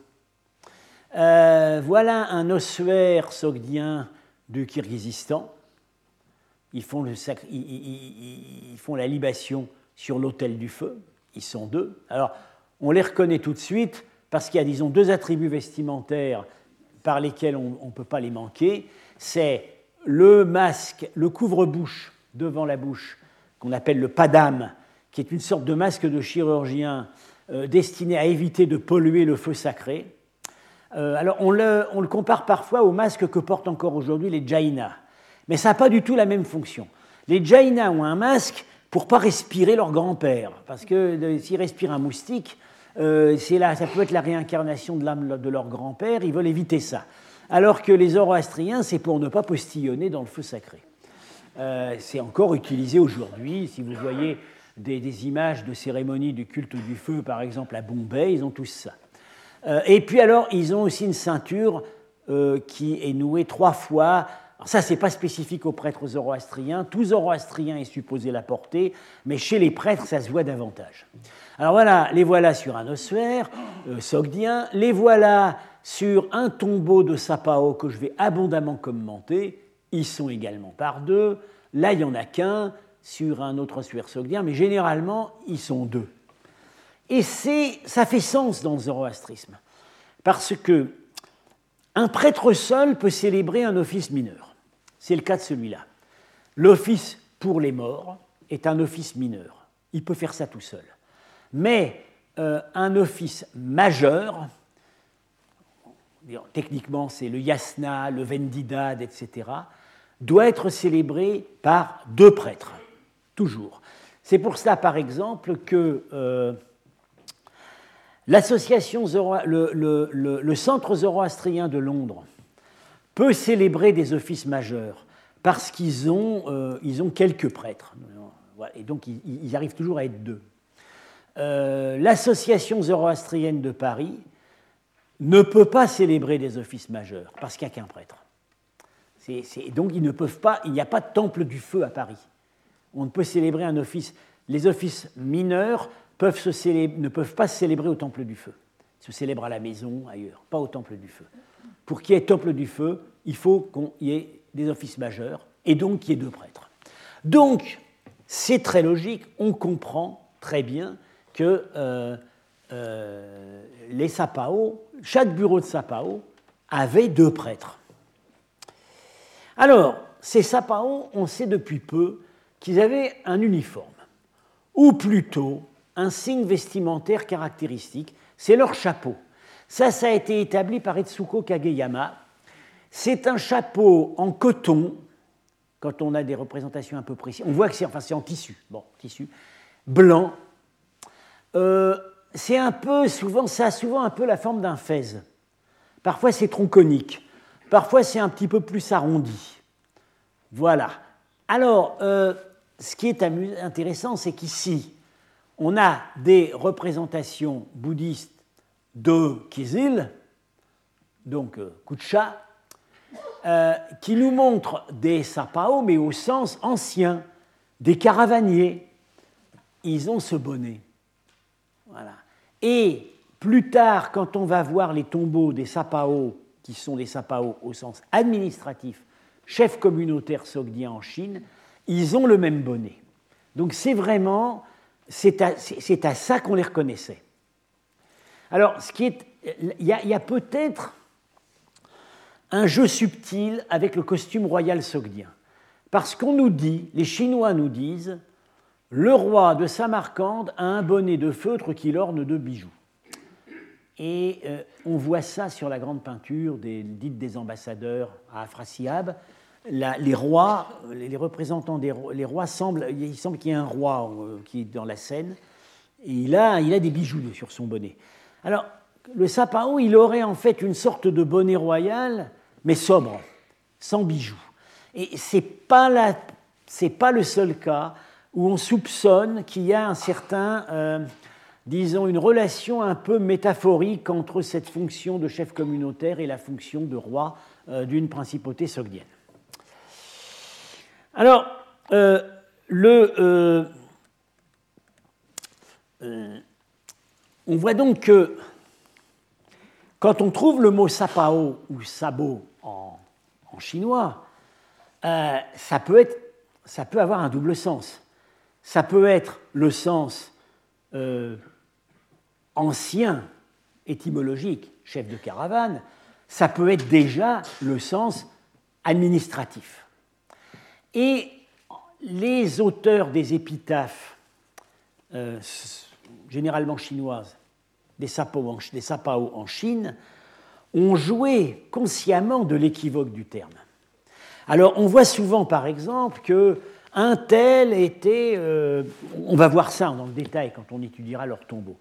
Euh, voilà un ossuaire sogdien du Kirghizistan. Ils font, le sac... ils, ils, ils font la libation sur l'autel du feu. Ils sont deux. Alors, on les reconnaît tout de suite parce qu'il y a, disons, deux attributs vestimentaires par lesquels on ne peut pas les manquer. C'est le masque, le couvre-bouche devant la bouche, qu'on appelle le padam, qui est une sorte de masque de chirurgien euh, destiné à éviter de polluer le feu sacré. Euh, alors, on le, on le compare parfois au masque que portent encore aujourd'hui les Jainas. Mais ça n'a pas du tout la même fonction. Les Jainas ont un masque pour ne pas respirer leur grand-père, parce que de, s'ils respirent un moustique, euh, c'est là, ça peut être la réincarnation de l'âme de leur grand-père, ils veulent éviter ça. Alors que les zoroastriens, c'est pour ne pas postillonner dans le feu sacré. Euh, c'est encore utilisé aujourd'hui. Si vous voyez des, des images de cérémonies du culte du feu, par exemple à Bombay, ils ont tous ça. Euh, et puis alors, ils ont aussi une ceinture euh, qui est nouée trois fois. Alors ça, ce n'est pas spécifique aux prêtres zoroastriens. Tout zoroastrien est supposé la porter, mais chez les prêtres, ça se voit davantage. Alors voilà, les voilà sur un ossuaire euh, sogdien, les voilà sur un tombeau de sapao que je vais abondamment commenter. Ils sont également par deux. Là, il n'y en a qu'un sur un autre ossuaire sogdien, mais généralement, ils sont deux. Et c'est, ça fait sens dans le zoroastrisme, parce que un prêtre seul peut célébrer un office mineur. C'est le cas de celui-là. L'office pour les morts est un office mineur. Il peut faire ça tout seul. Mais euh, un office majeur, techniquement c'est le yasna, le vendidad, et cetera, doit être célébré par deux prêtres, toujours. C'est pour cela, par exemple, que euh, l'association Zoro, le, le, le, le centre zoroastrien de Londres peut célébrer des offices majeurs parce qu'ils ont, euh, ils ont quelques prêtres. Et donc, ils, ils arrivent toujours à être deux. Euh, l'association zoroastrienne de Paris ne peut pas célébrer des offices majeurs parce qu'il n'y a qu'un prêtre. C'est, c'est, donc ils ne peuvent pas, il n'y a pas de temple du feu à Paris. On ne peut célébrer un office. Les offices mineurs peuvent se célébrer, ne peuvent pas se célébrer au temple du feu. Ils se célèbrent à la maison, ailleurs, pas au temple du feu. Pour qu'il y ait temple du feu, il faut qu'il y ait des offices majeurs et donc qu'il y ait deux prêtres. Donc, c'est très logique, on comprend très bien que euh, euh, les sapao, chaque bureau de sapao avait deux prêtres. Alors, ces sapao, on sait depuis peu qu'ils avaient un uniforme, ou plutôt un signe vestimentaire caractéristique, c'est leur chapeau. Ça, ça a été établi par Etsuko Kageyama. C'est un chapeau en coton, quand on a des représentations un peu précises. On voit que c'est, enfin, c'est en tissu, bon, tissu, blanc. Euh, c'est un peu, souvent, ça a souvent un peu la forme d'un fez. Parfois, c'est tronconique. Parfois, c'est un petit peu plus arrondi. Voilà. Alors, euh, ce qui est intéressant, c'est qu'ici, on a des représentations bouddhistes de Kizil, donc euh, Kucha, euh, qui nous montrent des sapao, mais au sens ancien, des caravaniers. Ils ont ce bonnet. Voilà. Et plus tard, quand on va voir les tombeaux des sapao, qui sont des sapao au sens administratif, chefs communautaires sogdiens en Chine, ils ont le même bonnet. Donc c'est vraiment, c'est à, c'est à ça qu'on les reconnaissait. Alors, ce qui est, il y a, il y a peut-être un jeu subtil avec le costume royal sogdien. Parce qu'on nous dit, les Chinois nous disent, le roi de Samarcande a un bonnet de feutre qui l'orne de bijoux. Et euh, on voit ça sur la grande peinture des, dite des ambassadeurs à Afrasiab. La, les rois, les représentants des rois, les rois semblent, il semble qu'il y ait un roi euh, qui est dans la scène, et il a, il a des bijoux sur son bonnet. Alors, le sapao, il aurait en fait une sorte de bonnet royal, mais sobre, sans bijoux. Et ce n'est pas, la, c'est pas le seul cas où on soupçonne qu'il y a un certain, euh, disons, une relation un peu métaphorique entre cette fonction de chef communautaire et la fonction de roi euh, d'une principauté sogdienne. Alors, euh, le, euh, euh, on voit donc que quand on trouve le mot sapao ou sabo en, en chinois, euh, ça, peut être, ça peut avoir un double sens. Ça peut être le sens euh, ancien, étymologique, chef de caravane, ça peut être déjà le sens administratif. Et les auteurs des épitaphes, euh, généralement chinoises, des sapao, en, des sapao en Chine, ont joué consciemment de l'équivoque du terme. Alors, on voit souvent, par exemple, qu'un tel était... Euh, on va voir ça dans le détail quand on étudiera leur tombeau.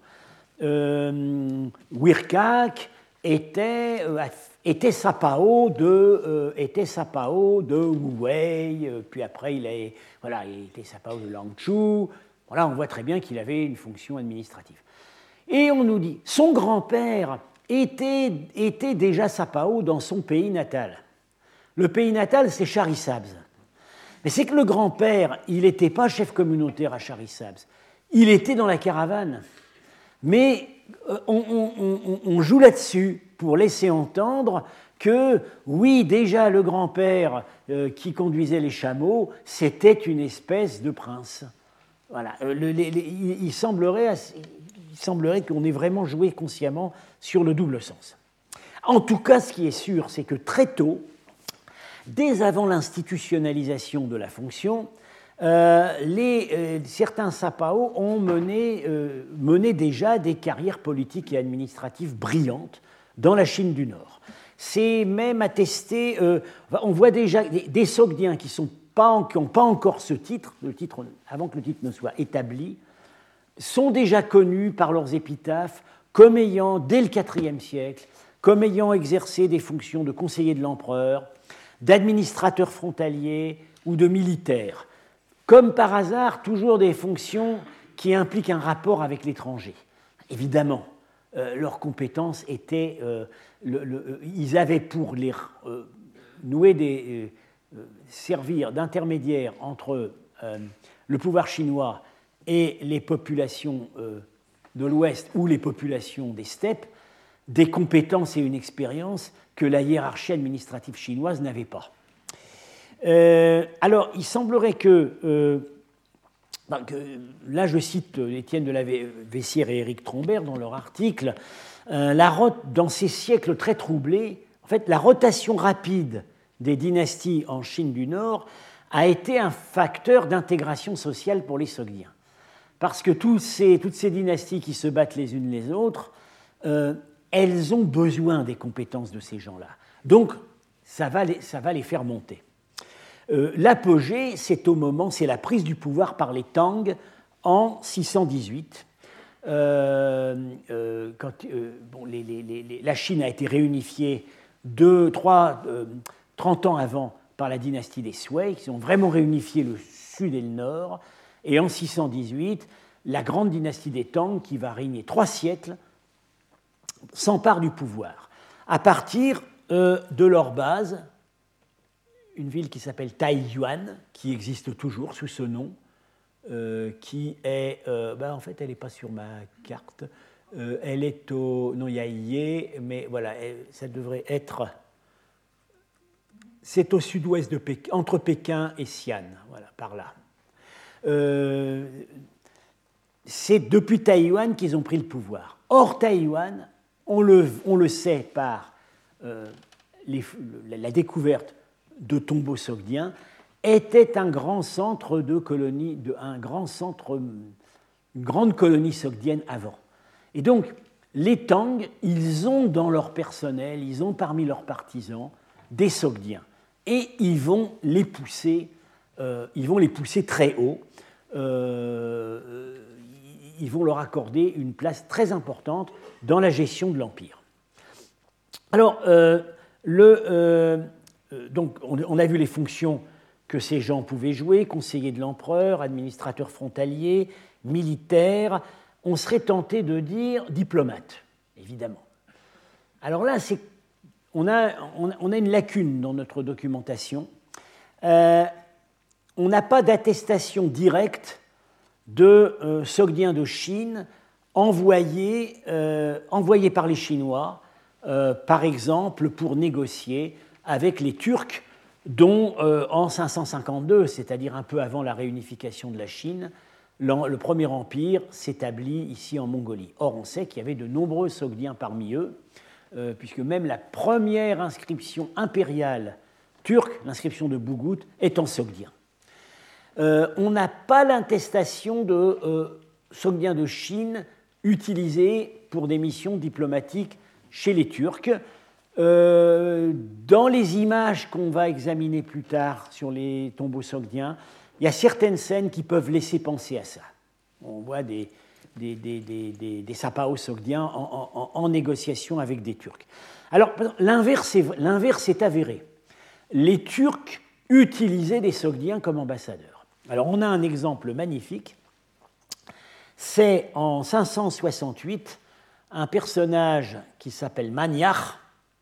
Euh, Wirkak était... Euh, était sapao de, euh, était sapao de Wu Wei, euh, puis après il, a, voilà, il était sapao de Langchu. Voilà, on voit très bien qu'il avait une fonction administrative. Et on nous dit, son grand-père était, était déjà sapao dans son pays natal. Le pays natal, c'est Charisabs. Mais c'est que le grand-père, il n'était pas chef communautaire à Charisabs. Il était dans la caravane. Mais euh, on, on, on, on joue là-dessus pour laisser entendre que, oui, déjà le grand-père euh, qui conduisait les chameaux, c'était une espèce de prince. Voilà. Euh, le, les, les, il, semblerait, il semblerait qu'on ait vraiment joué consciemment sur le double sens. En tout cas, ce qui est sûr, c'est que très tôt, dès avant l'institutionnalisation de la fonction, euh, les, euh, certains sapao ont mené, euh, mené déjà des carrières politiques et administratives brillantes dans la Chine du Nord. C'est même attesté, euh, on voit déjà des, des sogdiens qui n'ont pas, pas encore ce titre, le titre, avant que le titre ne soit établi, sont déjà connus par leurs épitaphes comme ayant, dès le quatrième siècle, comme ayant exercé des fonctions de conseiller de l'empereur, d'administrateur frontalier ou de militaire. Comme par hasard, toujours des fonctions qui impliquent un rapport avec l'étranger. Évidemment, euh, leurs compétences étaient... Euh, le, le, ils avaient pour les euh, nouer des... Euh, servir d'intermédiaire entre euh, le pouvoir chinois et les populations euh, de l'Ouest ou les populations des steppes, des compétences et une expérience que la hiérarchie administrative chinoise n'avait pas. Euh, alors, il semblerait que, euh, que, là je cite Étienne de la Vessière et Éric Trombert dans leur article, euh, la, dans ces siècles très troublés, en fait, la rotation rapide des dynasties en Chine du Nord a été un facteur d'intégration sociale pour les Sogdiens. Parce que tous ces, toutes ces dynasties qui se battent les unes les autres, euh, elles ont besoin des compétences de ces gens-là. Donc, ça va les, ça va les faire monter. Euh, l'apogée, c'est au moment, c'est la prise du pouvoir par les Tang en six cent dix-huit. Euh, euh, quand, euh, bon, les, les, les, la Chine a été réunifiée deux, trois, euh, trente ans avant par la dynastie des Sui, qui ont vraiment réunifié le sud et le nord. Et en six cent dix-huit, la grande dynastie des Tang, qui va régner trois siècles, s'empare du pouvoir. À partir euh, de leur base, une ville qui s'appelle Taiyuan, qui existe toujours sous ce nom, euh, qui est... Euh, ben en fait, elle n'est pas sur ma carte. Euh, elle est au... Non, il y a Yé, mais voilà, elle, ça devrait être... C'est au sud-ouest de Pékin, entre Pékin et Xi'an, voilà, par là. Euh, c'est depuis Taïwan qu'ils ont pris le pouvoir. Or, Taïwan, on le, on le sait par euh, les, la découverte de tombeaux sogdiens, était un grand centre de colonie, de, un grand centre, une grande colonie sogdienne avant. Et donc, les Tang, ils ont dans leur personnel, ils ont parmi leurs partisans des Sogdiens. Et ils vont les pousser, euh, ils vont les pousser très haut. Euh, ils vont leur accorder une place très importante dans la gestion de l'Empire. Alors, euh, le, euh, donc, on, on a vu les fonctions que ces gens pouvaient jouer, conseiller de l'empereur, administrateur frontalier, militaire. On serait tenté de dire diplomate, évidemment. Alors là, c'est, on, a, on a une lacune dans notre documentation. Euh, on n'a pas d'attestation directe de euh, Sogdiens de Chine envoyés, euh, envoyés par les Chinois, euh, par exemple, pour négocier avec les Turcs, dont euh, en cinq cent cinquante-deux, c'est-à-dire un peu avant la réunification de la Chine, le premier empire s'établit ici en Mongolie. Or, on sait qu'il y avait de nombreux Sogdiens parmi eux, euh, puisque même la première inscription impériale turque, l'inscription de Bougout, est en Sogdien. Euh, on n'a pas l'attestation de euh, Sogdiens de Chine utilisés pour des missions diplomatiques chez les Turcs. Euh, dans les images qu'on va examiner plus tard sur les tombeaux sogdiens, il y a certaines scènes qui peuvent laisser penser à ça. On voit des, des, des, des, des, des sapao sogdiens en, en, en négociation avec des Turcs. Alors, l'inverse est, l'inverse est avéré. Les Turcs utilisaient des Sogdiens comme ambassadeurs. Alors, on a un exemple magnifique. C'est en cinq cent soixante-huit, un personnage qui s'appelle Maniach.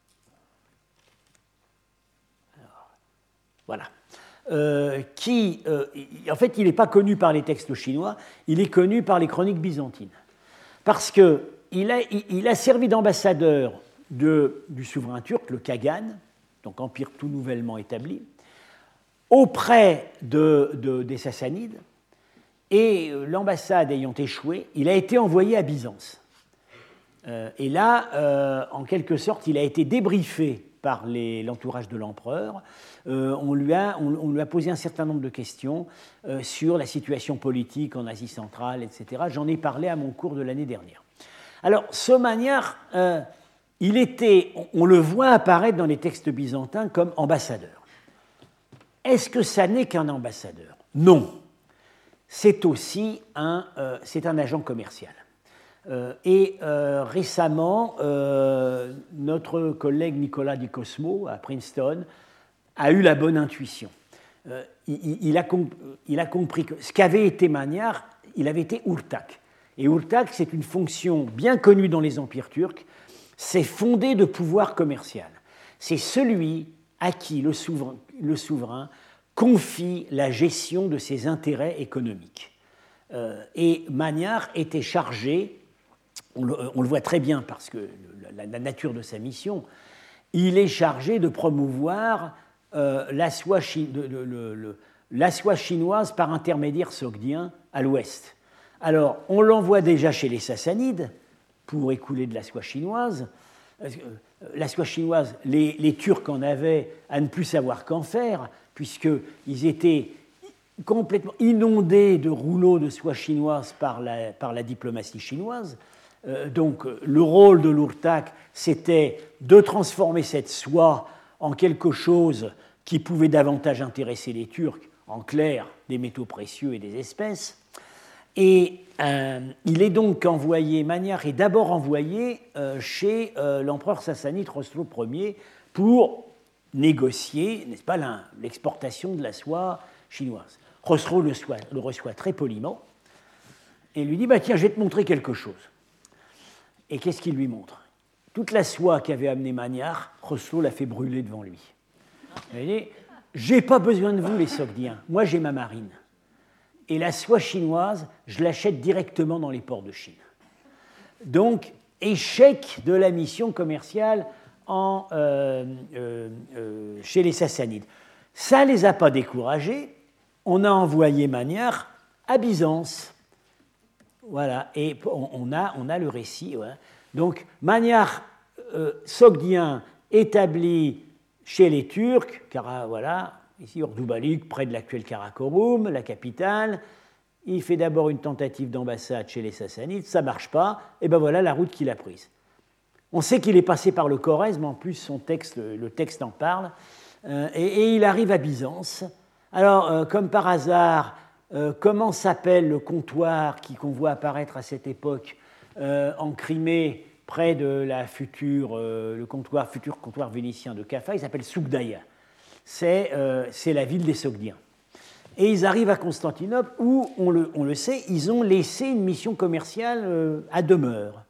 Voilà. Euh, qui, euh, en fait, il n'est pas connu par les textes chinois, il est connu par les chroniques byzantines. Parce qu'il a, il a servi d'ambassadeur de, du souverain turc, le Kagan, donc empire tout nouvellement établi, auprès de, de, des Sassanides, et l'ambassade ayant échoué, il a été envoyé à Byzance. Euh, et là, euh, en quelque sorte, il a été débriefé par les, l'entourage de l'empereur. Euh, on, lui a, on, on lui a posé un certain nombre de questions euh, sur la situation politique en Asie centrale, et cetera. J'en ai parlé à mon cours de l'année dernière. Alors, ce Maniach, euh, il était, on, on le voit apparaître dans les textes byzantins comme ambassadeur. Est-ce que ça n'est qu'un ambassadeur ? Non. C'est aussi un, euh, c'est un agent commercial. Euh, et euh, récemment, euh, notre collègue Nicolas Di Cosmo à Princeton a eu la bonne intuition. Euh, il, il, a comp- il a compris que ce qu'avait été Maniach, il avait été Urtak, Et Urtak, c'est une fonction bien connue dans les empires turcs, c'est fondé de pouvoir commercial. C'est celui à qui le souverain, le souverain confie la gestion de ses intérêts économiques. Euh, et Magnard était chargé, on le, on le voit très bien parce que la, la nature de sa mission, il est chargé de promouvoir euh, la, soie chi, de, de, de, de, la soie chinoise par intermédiaire sogdien à l'ouest. Alors, on l'envoie déjà chez les Sassanides pour écouler de la soie chinoise. La soie chinoise, les, les Turcs en avaient à ne plus savoir qu'en faire, puisqu'ils étaient complètement inondés de rouleaux de soie chinoise par la, par la diplomatie chinoise. Euh, donc, le rôle de l'Urtak, c'était de transformer cette soie en quelque chose qui pouvait davantage intéresser les Turcs, en clair, des métaux précieux et des espèces. Et euh, il est donc envoyé, Magnard est d'abord envoyé euh, chez euh, l'empereur sassanide Khosrou Ier pour négocier, n'est-ce pas, l'exportation de la soie chinoise. Khosrou le, le reçoit très poliment et lui dit bah, tiens, je vais te montrer quelque chose. Et qu'est-ce qu'il lui montre? Toute la soie qu'avait amenée Magnard, Khosrou l'a fait brûler devant lui. Il dit j'ai pas besoin de vous, les Sogdiens, moi j'ai ma marine. Et la soie chinoise, je l'achète directement dans les ports de Chine. Donc, échec de la mission commerciale en, euh, euh, euh, chez les Sassanides. Ça ne les a pas découragés. On a envoyé Magnard à Byzance. Voilà, et on a, on a le récit. Ouais. Donc, Magnard euh, sogdien établi chez les Turcs, car voilà, ici, Ordubalik, près de l'actuel Karakorum, la capitale. Il fait d'abord une tentative d'ambassade chez les Sassanides, ça ne marche pas, et ben voilà la route qu'il a prise. On sait qu'il est passé par le Khorezm, en plus son texte, le texte en parle, euh, et, et il arrive à Byzance. Alors, euh, comme par hasard, euh, comment s'appelle le comptoir qui, qu'on voit apparaître à cette époque euh, en Crimée, près de la future, euh, le comptoir, futur comptoir vénitien de Kaffa? Il s'appelle Sougdaïa. C'est, euh, c'est la ville des Sogdiens. Et ils arrivent à Constantinople où, on le, on le sait, ils ont laissé une mission commerciale euh, à demeure.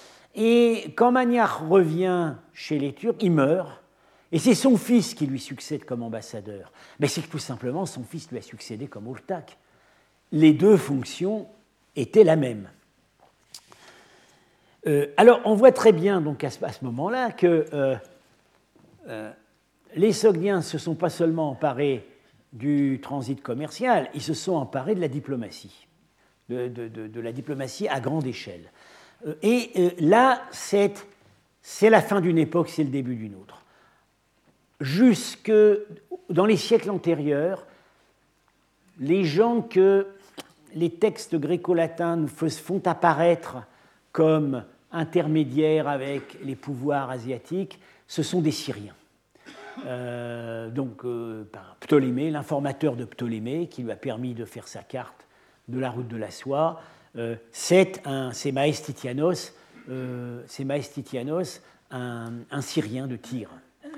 Et quand Magnard revient chez les Turcs, il meurt, et c'est son fils qui lui succède comme ambassadeur. Mais c'est que tout simplement, son fils lui a succédé comme Urtak. Les deux fonctions étaient la même. Euh, alors, on voit très bien donc, à ce, à ce moment-là que euh, euh, les Sogdiens ne se sont pas seulement emparés du transit commercial, ils se sont emparés de la diplomatie, de, de, de, de la diplomatie à grande échelle. Et euh, là, c'est, c'est la fin d'une époque, c'est le début d'une autre. Jusque dans les siècles antérieurs, les gens que les textes gréco-latins nous font apparaître comme intermédiaires avec les pouvoirs asiatiques, ce sont des Syriens. Euh, donc euh, par Ptolémée, l'informateur de Ptolémée, qui lui a permis de faire sa carte de la route de la soie, euh, c'est, un, c'est Maestitianos, euh, c'est Maestitianos un, un Syrien de Tyr.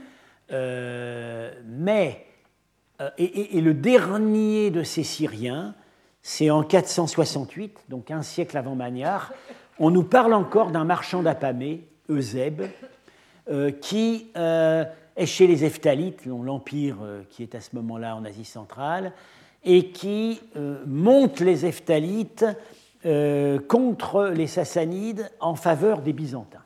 Euh, mais, euh, et, et, et le dernier de ces Syriens, c'est en quatre cent soixante-huit, donc un siècle avant Magnard, on nous parle encore d'un marchand d'Apamée, Eusèbe, euh, qui... Euh, est chez les Hephthalites, l'empire qui est à ce moment-là en Asie centrale, et qui euh, monte les Hephthalites euh, contre les Sassanides en faveur des Byzantins.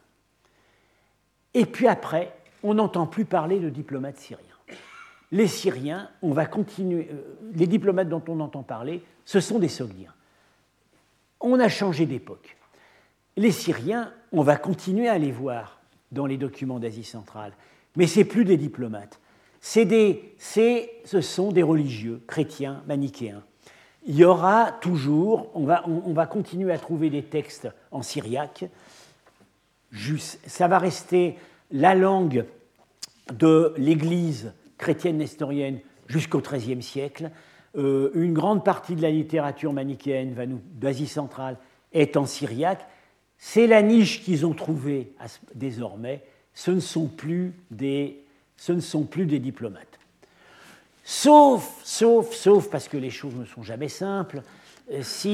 Et puis après, on n'entend plus parler de diplomates syriens. Les Syriens, on va continuer, euh, les diplomates dont on entend parler, ce sont des Sogdiens. On a changé d'époque. Les Syriens, on va continuer à les voir dans les documents d'Asie centrale. Mais ce n'est plus des diplomates, c'est des, c'est, ce sont des religieux, chrétiens, manichéens. Il y aura toujours, on va, on, on va continuer à trouver des textes en syriaque, juste, ça va rester la langue de l'Église chrétienne nestorienne jusqu'au treizième siècle. Euh, une grande partie de la littérature manichéenne va nous, d'Asie centrale est en syriaque. C'est la niche qu'ils ont trouvée à, désormais. Ce ne sont plus des, ce ne sont plus des diplomates. Sauf, sauf, sauf, parce que les choses ne sont jamais simples, si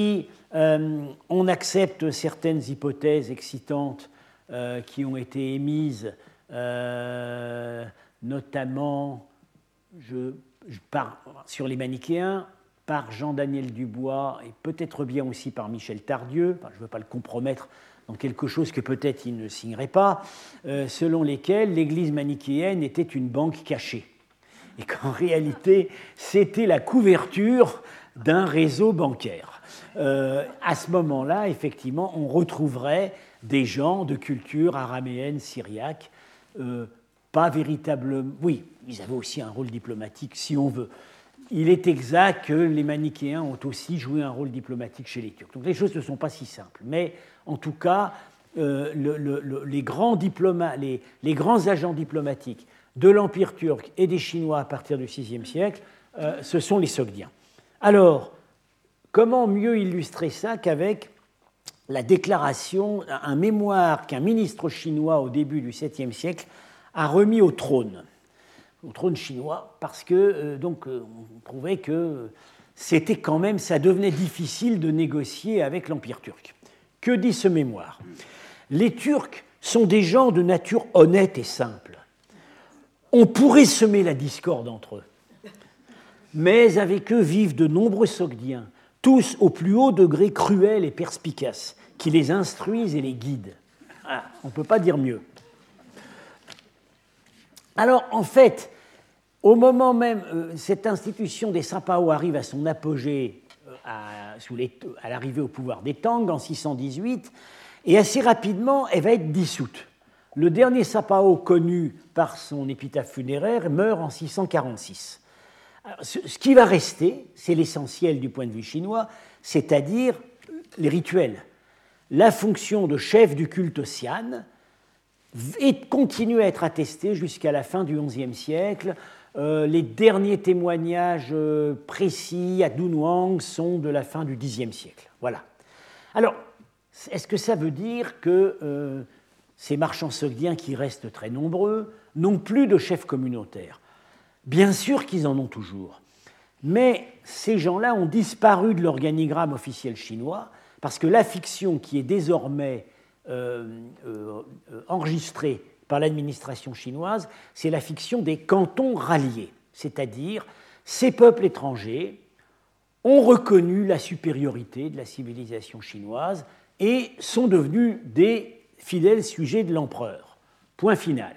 Euh, on accepte certaines hypothèses excitantes euh, qui ont été émises, euh, notamment je, je pars sur les manichéens, par Jean-Daniel Dubois et peut-être bien aussi par Michel Tardieu, enfin, je ne veux pas le compromettre dans quelque chose que peut-être il ne signerait pas, euh, selon lesquels l'Église manichéenne était une banque cachée. Et qu'en réalité, c'était la couverture d'un réseau bancaire. Euh, à ce moment-là, effectivement, on retrouverait des gens de culture araméenne, syriaque, euh, pas véritablement... Oui, ils avaient aussi un rôle diplomatique, si on veut. Il est exact que les manichéens ont aussi joué un rôle diplomatique chez les Turcs. Donc les choses ne sont pas si simples. Mais en tout cas, euh, le, le, le, les, grands diploma, les, les grands agents diplomatiques de l'Empire turc et des Chinois à partir du sixième siècle, euh, ce sont les Sogdiens. Alors, comment mieux illustrer ça qu'avec la déclaration, un mémoire qu'un ministre chinois au début du septième siècle a remis au trône, au trône chinois, parce que euh, donc, euh, on trouvait que c'était quand même, ça devenait difficile de négocier avec l'Empire turc. Que dit ce mémoire ? Les Turcs sont des gens de nature honnête et simple. On pourrait semer la discorde entre eux. Mais avec eux vivent de nombreux Sogdiens, tous au plus haut degré cruels et perspicaces, qui les instruisent et les guident. Ah, on ne peut pas dire mieux. Alors, en fait, au moment même, euh, cette institution des Sapao arrive à son apogée euh, à, sous les, à l'arrivée au pouvoir des Tang en six cent dix-huit, et assez rapidement, elle va être dissoute. Le dernier Sapao connu par son épitaphe funéraire meurt en six cent quarante-six. Alors, ce, ce qui va rester, c'est l'essentiel du point de vue chinois, c'est-à-dire les rituels. La fonction de chef du culte Xian et continue à être attestée jusqu'à la fin du onzième siècle. Euh, les derniers témoignages euh, précis à Dunhuang sont de la fin du dixième siècle. Voilà. Alors, est-ce que ça veut dire que euh, ces marchands sogdiens qui restent très nombreux n'ont plus de chefs communautaires ? Bien sûr qu'ils en ont toujours, mais ces gens-là ont disparu de l'organigramme officiel chinois parce que la fiction qui est désormais euh, euh, enregistrée par l'administration chinoise, c'est la fiction des cantons ralliés, c'est-à-dire ces peuples étrangers ont reconnu la supériorité de la civilisation chinoise et sont devenus des fidèles sujets de l'empereur. Point final.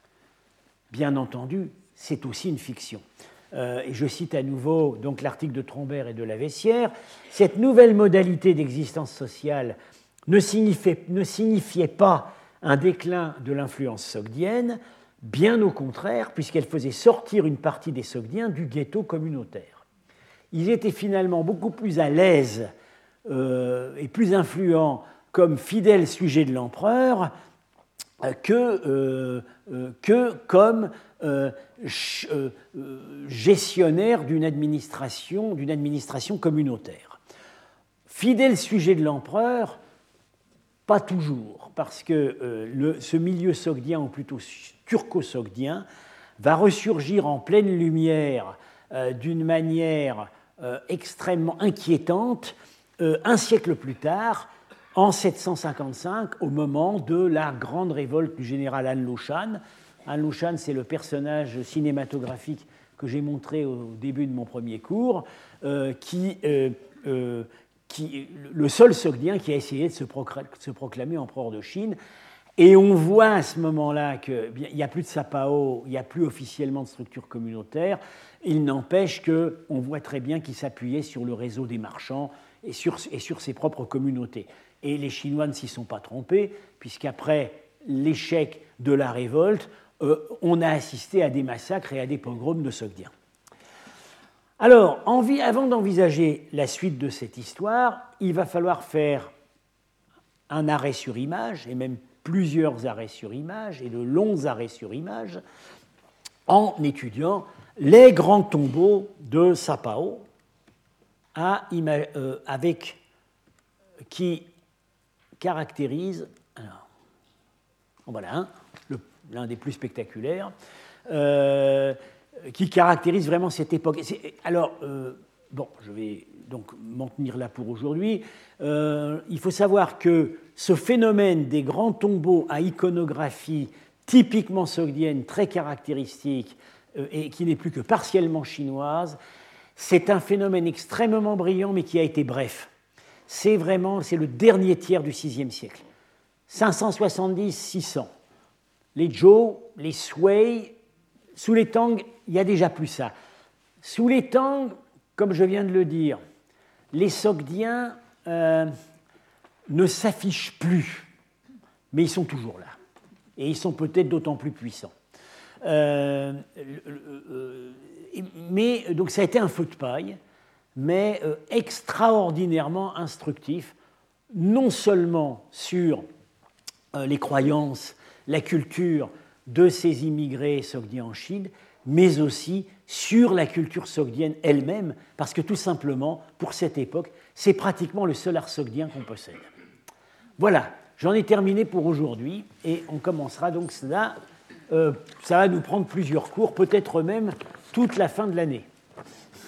Bien entendu, c'est aussi une fiction. Euh, et je cite à nouveau donc, l'article de Trombert et de Laveissière. Cette nouvelle modalité d'existence sociale ne signifiait, ne signifiait pas un déclin de l'influence sogdienne, bien au contraire, puisqu'elle faisait sortir une partie des Sogdiens du ghetto communautaire. Ils étaient finalement beaucoup plus à l'aise euh, et plus influents comme fidèles sujets de l'empereur euh, que, euh, euh, que comme euh, ch, euh, gestionnaires d'une administration, d'une administration communautaire. Fidèles sujets de l'empereur, pas toujours, parce que euh, le, ce milieu sogdien, ou plutôt turco-sogdien, va ressurgir en pleine lumière euh, d'une manière euh, extrêmement inquiétante euh, un siècle plus tard, en sept cent cinquante-cinq, au moment de la grande révolte du général An Lushan. An Lushan, c'est le personnage cinématographique que j'ai montré au début de mon premier cours, euh, qui... Euh, euh, Qui, le seul Sogdien qui a essayé de se, se proclamer empereur de Chine. Et on voit à ce moment-là qu'il n'y a plus de Sapao, il n'y a plus officiellement de structure communautaire. Il n'empêche qu'on voit très bien qu'il s'appuyait sur le réseau des marchands et sur, et sur ses propres communautés. Et les Chinois ne s'y sont pas trompés, puisqu'après l'échec de la révolte, euh, on a assisté à des massacres et à des pogroms de Sogdiens. Alors, avant d'envisager la suite de cette histoire, il va falloir faire un arrêt sur image, et même plusieurs arrêts sur image, et de longs arrêts sur image, en étudiant les grands tombeaux de Sapao, à, euh, avec, qui caractérisent, alors, voilà un, le, l'un des plus spectaculaires, euh, qui caractérise vraiment cette époque. Alors, euh, bon, je vais donc m'en tenir là pour aujourd'hui. Euh, il faut savoir que ce phénomène des grands tombeaux à iconographie typiquement sogdienne, très caractéristique, euh, et qui n'est plus que partiellement chinoise, c'est un phénomène extrêmement brillant, mais qui a été bref. C'est vraiment, c'est le dernier tiers du sixième siècle. cinq cent soixante-dix à six cents. Les Zhou, les Sui, sous les Tang, il y a déjà plus ça. Sous les Tang, comme je viens de le dire, les Sogdiens euh, ne s'affichent plus, mais ils sont toujours là. Et ils sont peut-être d'autant plus puissants. Euh, euh, mais donc ça a été un feu de paille, mais euh, extraordinairement instructif, non seulement sur euh, les croyances, la culture de ces immigrés sogdiens en Chine, mais aussi sur la culture sogdienne elle-même, parce que tout simplement, pour cette époque, c'est pratiquement le seul art sogdien qu'on possède. Voilà, j'en ai terminé pour aujourd'hui, et on commencera donc cela. Euh, ça va nous prendre plusieurs cours, peut-être même toute la fin de l'année.